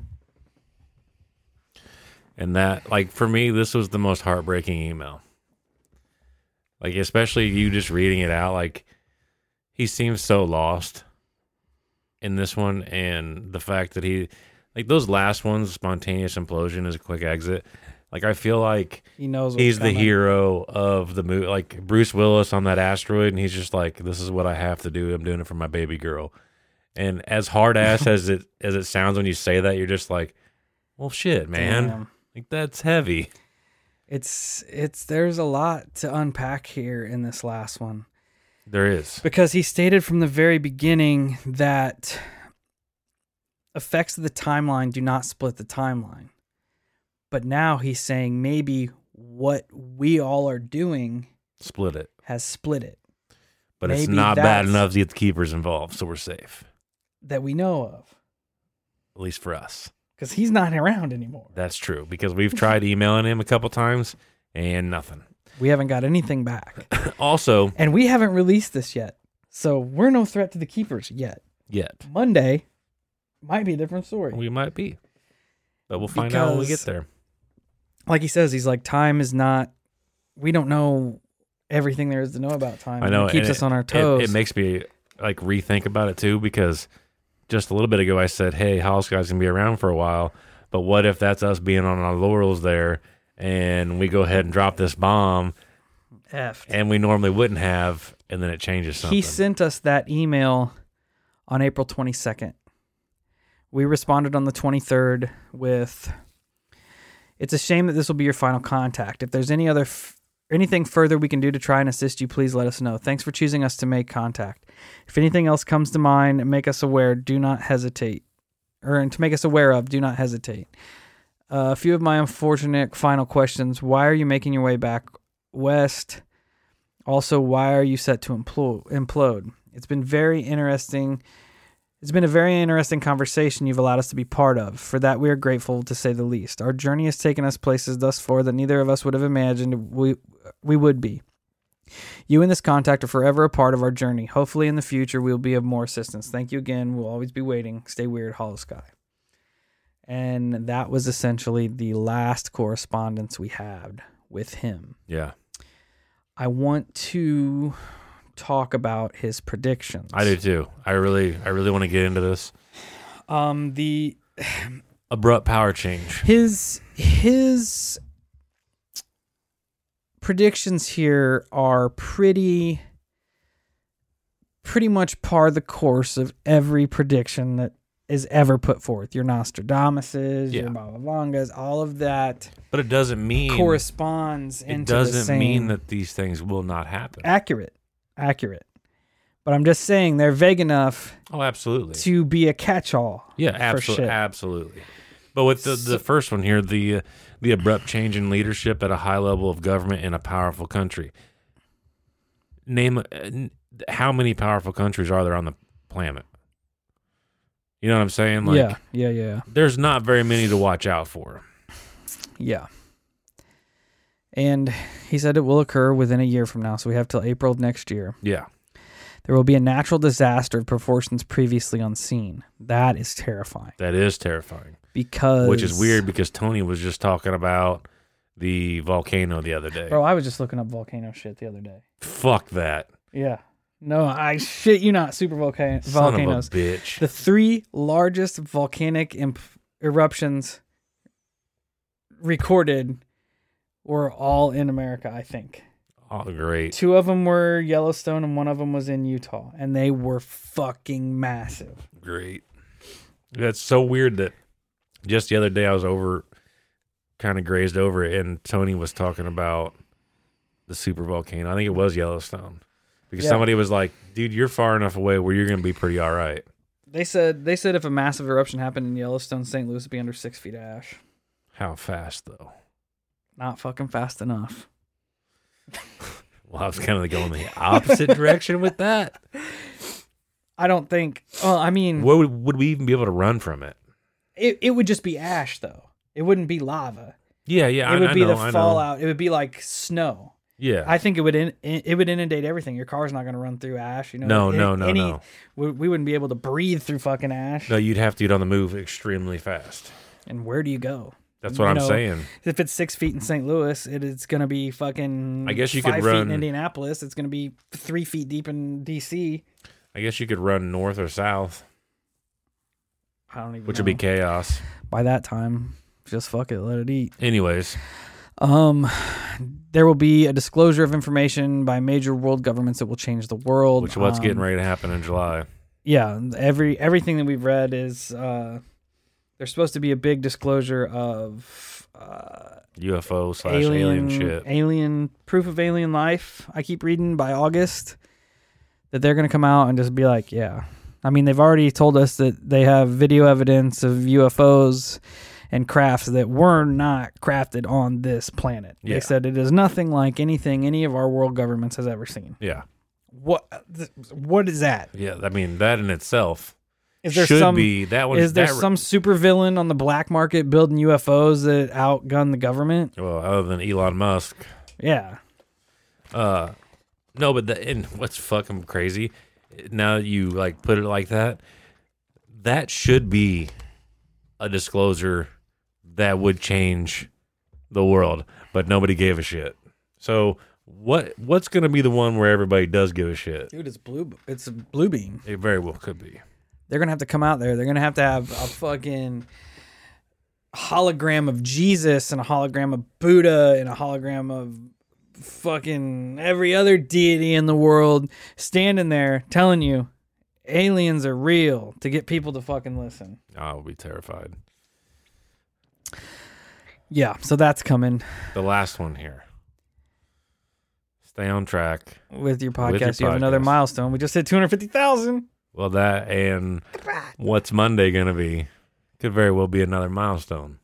And that, like, for me, this was the most heartbreaking email. Like, especially you just reading it out, like, he seems so lost in this one, and the fact that he, like, those last ones, spontaneous implosion is a quick exit. Like, I feel like he knows he's coming. the hero of the movie. Like, Bruce Willis on that asteroid, and he's just like, this is what I have to do. I'm doing it for my baby girl. And as hard ass as it as it sounds when you say that, you're just like, well, shit, man. Damn. Like, that's heavy. It's it's there's a lot to unpack here in this last one. There is. Because he stated from the very beginning that effects of the timeline do not split the timeline. But now he's saying maybe what we all are doing split it. Has split it. But maybe it's not bad enough to get the Keepers involved, so we're safe. That we know of. At least for us. Because he's not around anymore. That's true, because we've tried emailing him a couple times and nothing. We haven't got anything back. Also. And we haven't released this yet. So we're no threat to the Keepers yet. Yet. Monday might be a different story. We might be. But we'll find because, out when we get there. Like he says, he's like, time is not, we don't know everything there is to know about time. I know. It keeps us it, on our toes. It, it makes me like rethink about it too, because just a little bit ago, I said, hey, Holosky's going to be around for a while. But what if that's us being on our laurels there and we go ahead and drop this bomb Effed. and we normally wouldn't have, and then it changes something? He sent us that email on April twenty-second. We responded on the twenty-third with, it's a shame that this will be your final contact. If there's any other f- anything further we can do to try and assist you, please let us know. Thanks for choosing us to make contact. If anything else comes to mind, make us aware. Do not hesitate. Or and to make us aware of, do not hesitate. Uh, a few of my unfortunate final questions. Why are you making your way back west? Also, why are you set to implo- implode? It's been very interesting. It's been a very interesting conversation you've allowed us to be part of. For that, we are grateful, to say the least. Our journey has taken us places thus far that neither of us would have imagined we we would be. You and this contact are forever a part of our journey. Hopefully in the future we will be of more assistance. Thank you again. We'll always be waiting. Stay weird, Holosky. And that was essentially the last correspondence we had with him. Yeah. I want to talk about his predictions. I do too. I really, I really want to get into this. Um, the abrupt power change. His his predictions here are pretty pretty much par the course of every prediction that is ever put forth. Your Nostradamuses, Yeah. your Baba Vangas, all of that But it doesn't mean corresponds it into the doesn't same mean that these things will not happen. accurate. Accurate. But I'm just saying they're vague enough Oh, absolutely. to be a catch-all. Yeah, for absolutely, shit. absolutely. But with the, the first one here, the uh, the abrupt change in leadership at a high level of government in a powerful country. Name uh, n- how many powerful countries are there on the planet? You know what I'm saying? Like, yeah, yeah, yeah. there's not very many to watch out for. Yeah. And he said it will occur within a year from now, so we have till April of next year. Yeah, There will be a natural disaster of proportions previously unseen. That is terrifying. that is terrifying. Because Which is weird because Tony was just talking about the volcano the other day. Bro, I was just looking up volcano shit the other day. Fuck that. Yeah. No, I shit you not. Super volcano Son volcanoes. of a bitch. The three largest volcanic imp- eruptions recorded were all in America, I think. Oh, great. Two of them were Yellowstone and one of them was in Utah, and they were fucking massive. Great. That's so weird that just the other day I was over, kind of grazed over it, and Tony was talking about the super volcano. I think it was Yellowstone. Because Yeah. somebody was like, dude, you're far enough away where you're going to be pretty all right. They said they said if a massive eruption happened in Yellowstone, Saint Louis would be under six feet of ash. How fast, though? Not fucking fast enough. Well, I was kind of going the opposite direction with that. I don't think. Well, I mean, What would, would we even be able to run from it? it, it would just be ash, though. It wouldn't be lava. Yeah, yeah. It I, would I be know, the I know. fallout. It would be like snow. Yeah. I think it would in, it would inundate everything. Your car's not going to run through ash. You know. No, Any- no, no, any- no. We, we wouldn't be able to breathe through fucking ash. No, you'd have to get on the move extremely fast. And where do you go? That's what You I'm know, saying. If it's six feet in Saint Louis, it is going to be fucking. I guess you five could feet run- in Indianapolis. It's going to be three feet deep in D C. I guess you could run north or south, I don't even. which know. would be chaos. By that time, just fuck it, let it eat. Anyways, Um, there will be a disclosure of information by major world governments that will change the world. which what's Um, getting ready to happen in July. Yeah, every everything that we've read is uh, there's supposed to be a big disclosure of uh, U F O slash alien shit. alien proof of alien life. I keep reading by August that they're going to come out and just be like, yeah. I mean, they've already told us that they have video evidence of U F Os and crafts that were not crafted on this planet. Yeah. They said it is nothing like anything any of our world governments has ever seen. Yeah. What? What is that? Yeah. I mean, that in itself Is there should some? be. That one. Is there that, some supervillain on the black market building U F Os that outgun the government? Well, other than Elon Musk. Yeah. Uh, no, but the, and what's fucking crazy, now that you like put it like that, that should be a disclosure that would change the world, but nobody gave a shit. So what what's going to be the one where everybody does give a shit? Dude, it's blue. It's a blue beam. It very well could be. They're going to have to come out there. They're going to have to have a fucking hologram of Jesus and a hologram of Buddha and a hologram of fucking every other deity in the world standing there telling you aliens are real to get people to fucking listen. I'll be terrified. Yeah, so that's coming. The last one here. Stay on track. With your podcast, With your you have another podcast. milestone. We just hit two hundred fifty thousand. Well, that and what's Monday going to be could very well be another milestone.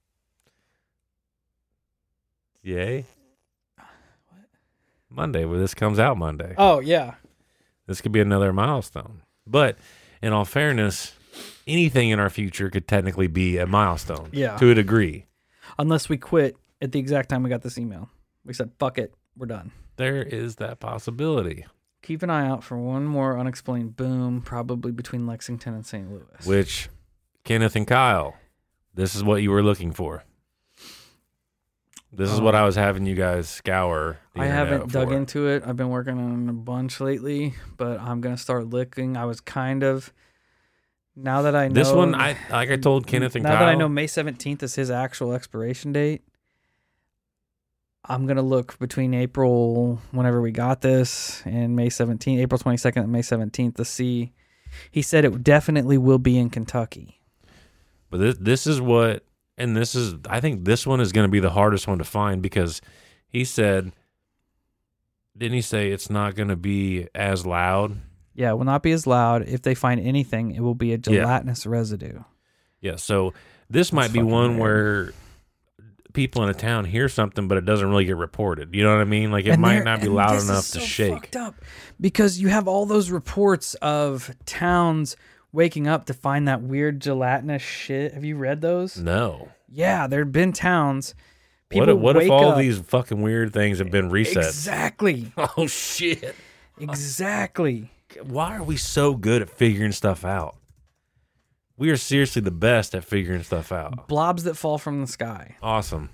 Yay. What? Monday, where this comes out Monday. Oh, yeah. This could be another milestone. But in all fairness, anything in our future could technically be a milestone. Yeah. To a degree. Unless we quit at the exact time we got this email. We said, fuck it, we're done. There is that possibility. Keep an eye out for one more unexplained boom, probably between Lexington and Saint Louis. Which, Kenneth and Kyle, this is what you were looking for. This is Oh. what I was having you guys scour. The I haven't internet dug for. into it. I've been working on a bunch lately, but I'm going to start looking. I was kind of, now that I know. This one, I like I told Kenneth and now Kyle. that I know May seventeenth is his actual expiration date, I'm going to look between April, whenever we got this, and May seventeenth, April twenty-second and May seventeenth to see. He said it definitely will be in Kentucky. But this, this is what, and this is, I think this one is going to be the hardest one to find because he said, didn't he say it's not going to be as loud? Yeah, it will not be as loud. If they find anything, it will be a gelatinous residue. Yeah, so this might be fucking one weird. where people in a town hear something, but it doesn't really get reported. You know what I mean? Like it And might there- not be and loud this is enough so to shake. fucked up because you have all those reports of towns waking up to find that weird gelatinous shit. Have you read those? No. Yeah, there have been towns. What People if, what if wake all up- these fucking weird things have been reset? Exactly. Oh, shit. Exactly. Why are we so good at figuring stuff out? We are seriously the best at figuring stuff out. Blobs that fall from the sky. Awesome.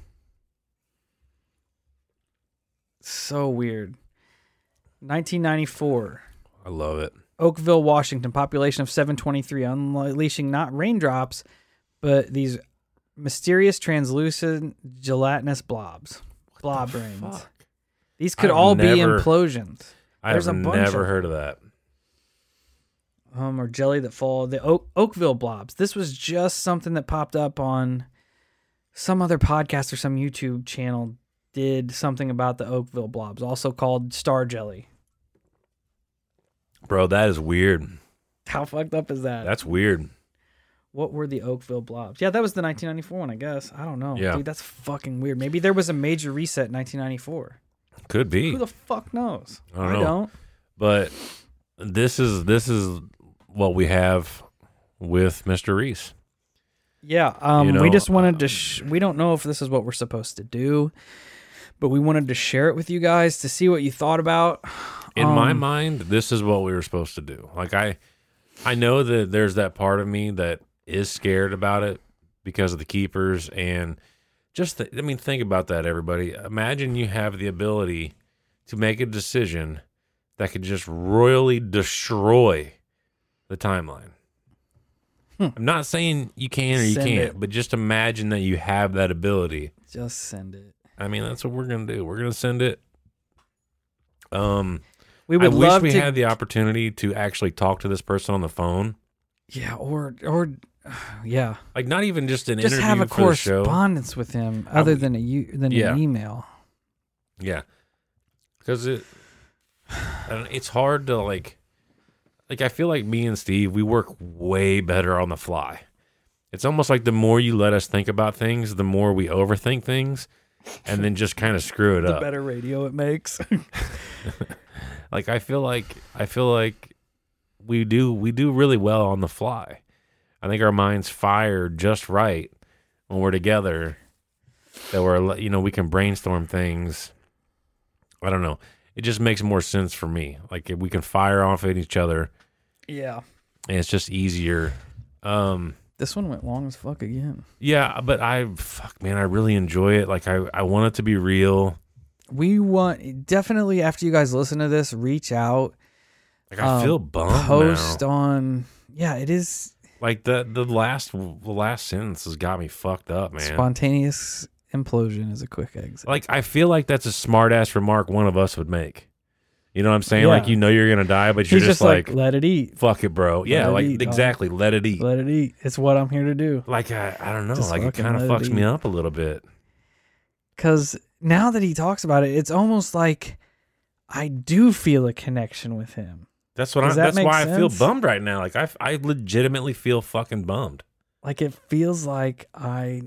So weird. nineteen ninety-four. I love it. Oakville, Washington, population of seven twenty-three, unleashing not raindrops, but these mysterious translucent gelatinous blobs. Blob rains. Fuck. These could I've all be never- implosions. I There's have a bunch never of- heard of that. Um, or jelly that fall. The Oak- Oakville blobs. This was just something that popped up on some other podcast or some YouTube channel did something about the Oakville blobs, also called star jelly. Bro, that is weird. How fucked up is that? That's weird. What were the Oakville blobs? Yeah, that was the nineteen ninety-four one, I guess. I don't know. Yeah. Dude, that's fucking weird. Maybe there was a major reset in nineteen ninety-four. Could be. Who the fuck knows? I don't know. don't. But this is this is what we have with Mister Reese. Yeah, um, You know, we just wanted to. um, Sh- we don't know if this is what we're supposed to do, but we wanted to share it with you guys to see what you thought about. In my Um, mind, this is what we were supposed to do. Like I I know that there's that part of me that is scared about it because of the keepers and just th- I mean think about that, everybody. Imagine you have the ability to make a decision that could just royally destroy the timeline. Hmm. I'm not saying you can or you Send can't, it. but just imagine that you have that ability. Just send it. I mean, that's what we're gonna do. We're gonna send it. Um, We I would wish love we to. had the opportunity to actually talk to this person on the phone. yeah, or or yeah, Like, not even just an just interview have a for the show. correspondence with him other would- than a u- than Yeah. an email. Yeah, because it, I don't- it's hard to like, like I feel like me and Steve, we work way better on the fly. It's almost like the more you let us think about things, the more we overthink things, and then just kind of screw it The up. better radio it makes. Like I feel like I feel like we do we do really well on the fly. I think our minds fire just right when we're together. That we're you know we can brainstorm things. I don't know. It just makes more sense for me. Like if we can fire off at each other, yeah, and it's just easier. Um, this one went long as fuck again. yeah, but I fuck man, I really enjoy it. Like I I want it to be real. We want definitely after you guys listen to this, reach out. Like I Um, feel bummed Post now. on yeah, it is. Like the the last the last sentence has got me fucked up, man. Spontaneous implosion is a quick exit. Like I feel like that's a smart ass remark one of us would make. You know what I'm saying? Yeah. Like you know you're gonna die, but you're He's just, just like, like, let it eat. fuck it, bro. Yeah, it like eat, exactly. Let it eat. Let it eat. It's what I'm here to do. Like I, I don't know. Just like it fucking kind of let it fucks me eat. up a little bit. Because now that he talks about it, it's almost like I do feel a connection with him. That's what I. Does that That's make why I feel sense? bummed right now. Like I, I legitimately feel fucking bummed. Like it feels like I.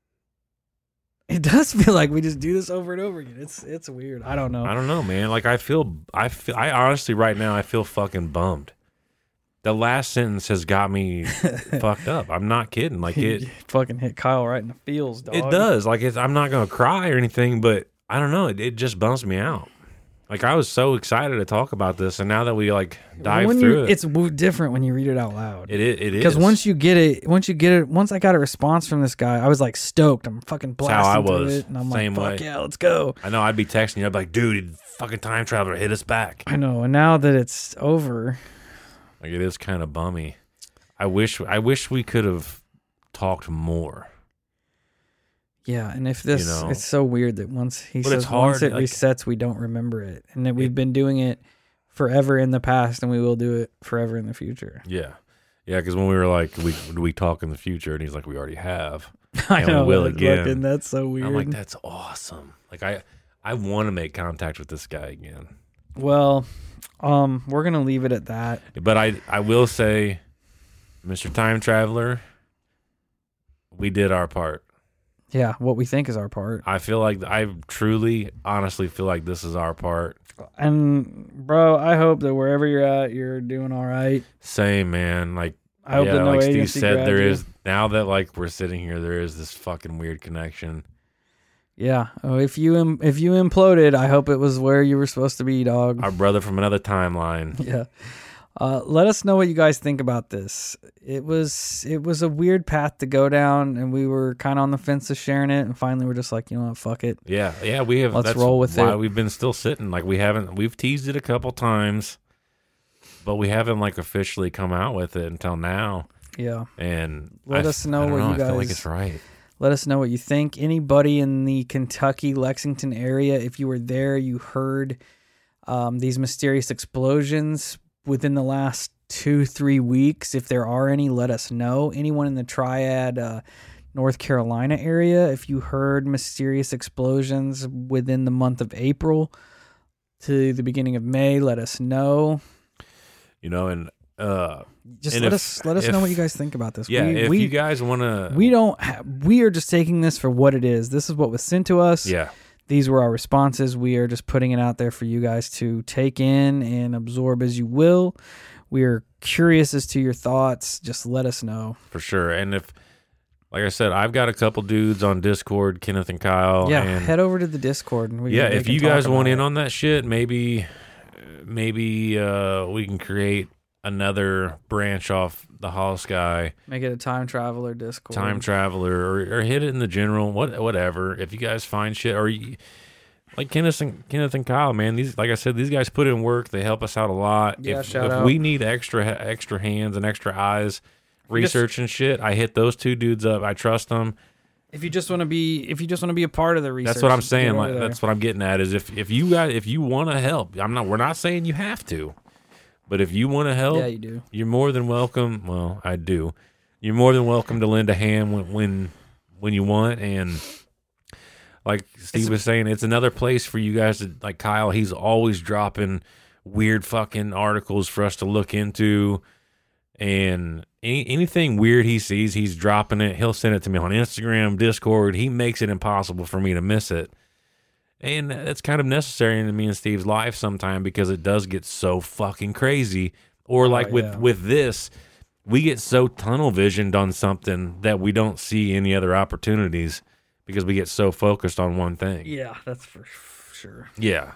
It does feel like we just do this over and over again. It's it's weird. I don't know. I don't know, man. Like I feel, I feel, I honestly right now I feel fucking bummed. The last sentence has got me fucked up. I'm not kidding. Like it, You fucking hit Kyle right in the feels, dog. it does. Like it's, I'm not gonna cry or anything, but I don't know. It, it just bums me out. Like I was so excited to talk about this, and now that we like dive when through you, it, It's w- different when you read it out loud. it it, it is Because once you get it, once you get it, once I got a response from this guy, I was like stoked. I'm fucking That's how I blasting through was. it, and I'm Same like, fuck way. yeah, let's go. I know I'd be texting you. I'd be like, dude, fucking time traveler, hit us back. I know. And now that it's over, Like it is kind of bummy. I wish I wish we could have talked more. yeah. And if this, You know. it's so weird that once he But says it's once hard, it like- resets, we don't remember it, and that we've It- been doing it forever in the past, and we will do it forever in the future. Yeah, yeah. Because when we were like, we we talk in the future, and he's like, we already have. I And we know. will that's again. fucking- that's so weird. I'm like, that's awesome. Like I I want to make contact with this guy again. Well, um, we're gonna leave it at that. But I I will say, Mister Time Traveler, we did our part. Yeah, what we think is our part. I feel like I truly, honestly feel like this is our part. And bro, I hope that wherever you're at, you're doing all right. Same, man. Like I hope yeah, that no like Steve agency said, grabbed there you. is now that like we're sitting here, there is this fucking weird connection. Yeah. Oh, if you im- if you imploded, I hope it was where you were supposed to be, dog. Our brother from another timeline. Yeah. Uh, let us know what you guys think about this. It was it was a weird path to go down, and we were kind of on the fence of sharing it, and finally we're just like, you know what, fuck it. Yeah, yeah, we have. Let's that's roll with why it. we've been still sitting. Like we haven't. We've teased it a couple times, but we haven't like officially come out with it until now. Yeah. And Let I, us know I don't what know, you I feel like guys- it's right. Let us know what you think. Anybody in the Kentucky, Lexington area, if you were there, you heard um, these mysterious explosions within the last two, three weeks. If there are any, let us know. Anyone in the Triad, uh, North Carolina area, if you heard mysterious explosions within the month of April to the beginning of May, let us know. You know, and uh, Just And let if- us let us if- know what you guys think about this. yeah, we, if we, you guys want to, we don't. Ha- we are just taking this for what it is. This is what was sent to us. yeah, These were our responses. We are just putting it out there for you guys to take in and absorb as you will. We are curious as to your thoughts. Just let us know. for sure. And if, like I said, I've got a couple dudes on Discord, Kenneth and Kyle. Yeah, and head over to the Discord. And we yeah, we if can you talk guys want about in it. on that shit, maybe, maybe uh, we can create another branch off the Hollow Sky Make it a time traveler Discord. Time Traveler, or, or hit it in the general, what whatever. If you guys find shit, or you, like Kenneth and Kenneth and Kyle, man, these like I said, these guys put in work. They help us out a lot. Yeah, if shout if out. we need extra extra hands and extra eyes, just- researching shit, I hit those two dudes up. I trust them. If you just want to be, if you just want to be a part of the research, That's what I'm get saying. over Like, there. that's what I'm getting at. Is if if you guys if you want to help, I'm not. We're not saying you have to, but if you want to help, Yeah, you do. you're more than welcome. Well, I do. You're more than welcome to lend a hand when when, when you want. And like Steve It's- was saying, it's another place for you guys to, like Kyle, he's always dropping weird fucking articles for us to look into. And any, anything weird he sees, he's dropping it. He'll send it to me on Instagram, Discord. He makes it impossible for me to miss it. And that's kind of necessary in me and Steve's life sometime, because it does get so fucking crazy. Or like with, yeah. with this, we get so tunnel visioned on something that we don't see any other opportunities because we get so focused on one thing. Yeah, that's for sure. Yeah.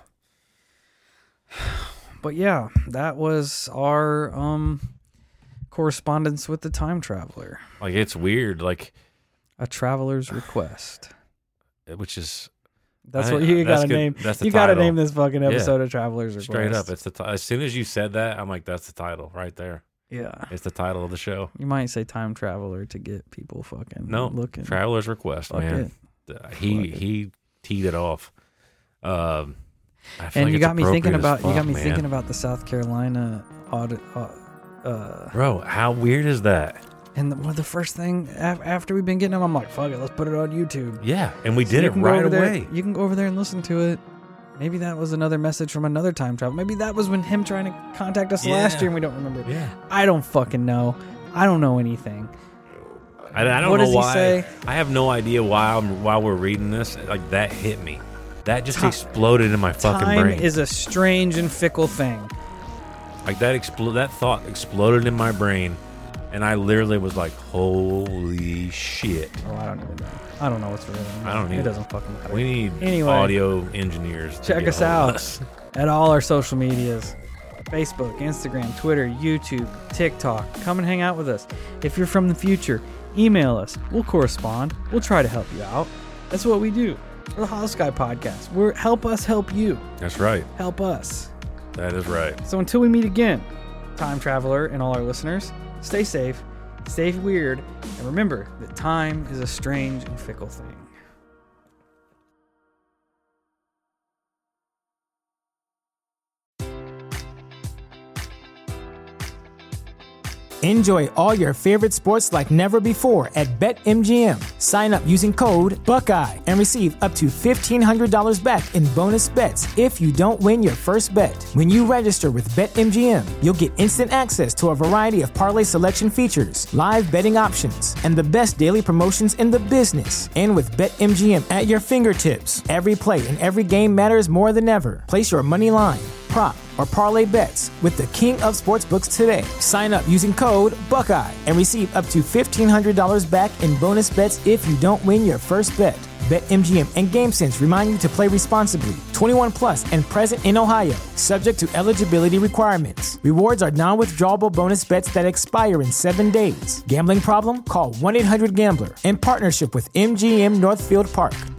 But yeah, that was our um correspondence with the time traveler. Like it's weird. Like, A traveler's request. which is That's I- what you that's gotta good. name. That's the You gotta title. name this fucking episode of Traveler's Request. straight up. It's the t- as soon as you said that, I'm like, that's the title right there. Yeah. It's the title of the show. You might say time traveler to get people fucking no, looking. Traveler's Request, Fuck man. it. Uh, he Fuck he teed it off. Um, I feel and like you it's got me thinking appropriate as about you got fuck, me man. thinking about the South Carolina audit. Uh, uh, Bro, how weird is that? and the, well, the first thing af- after we've been getting them, I'm like, fuck it, let's put it on YouTube. Yeah, and we So did you it can go right over there- away. You can go over there and listen to it. Maybe that was another message from another time travel. Maybe that was when him trying to contact us Yeah. last year and we don't remember. Yeah. I don't fucking know. I don't know anything. I, I don't What know does he why. say? I have no idea why I'm, while we're reading this, like that hit me. That just Ti- exploded in my fucking Time brain. is a strange and fickle thing. Like that expl- that thought exploded in my brain, and I literally was like, "Holy shit!" Oh, I don't even know. I don't know what's real. I don't It either. doesn't fucking matter. We need Anyway. audio engineers. To Check get us hold of out us. at all our social medias. Facebook, Instagram, Twitter, YouTube, TikTok. Come and hang out with us. If you're from the future, email us. We'll correspond. We'll try to help you out. That's what we do. We're the Hollow Sky Podcast. We're help us help you. That's right. Help us. That is right. So until we meet again, time traveler and all our listeners, stay safe, stay weird, and remember that time is a strange and fickle thing. Enjoy all your favorite sports like never before at BetMGM. Sign up using code Buckeye and receive up to fifteen hundred dollars back in bonus bets if you don't win your first bet. When you register with BetMGM, you'll get instant access to a variety of parlay selection features, live betting options, and the best daily promotions in the business. And with BetMGM at your fingertips, every play and every game matters more than ever. Place your money line, prop, or parlay bets with the king of sportsbooks today. Sign up using code Buckeye and receive up to fifteen hundred dollars back in bonus bets if you don't win your first bet. BetMGM and GameSense remind you to play responsibly. twenty-one plus and present in Ohio, subject to eligibility requirements. Rewards are non-withdrawable bonus bets that expire in seven days. Gambling problem? Call one eight hundred gambler in partnership with M G M Northfield Park.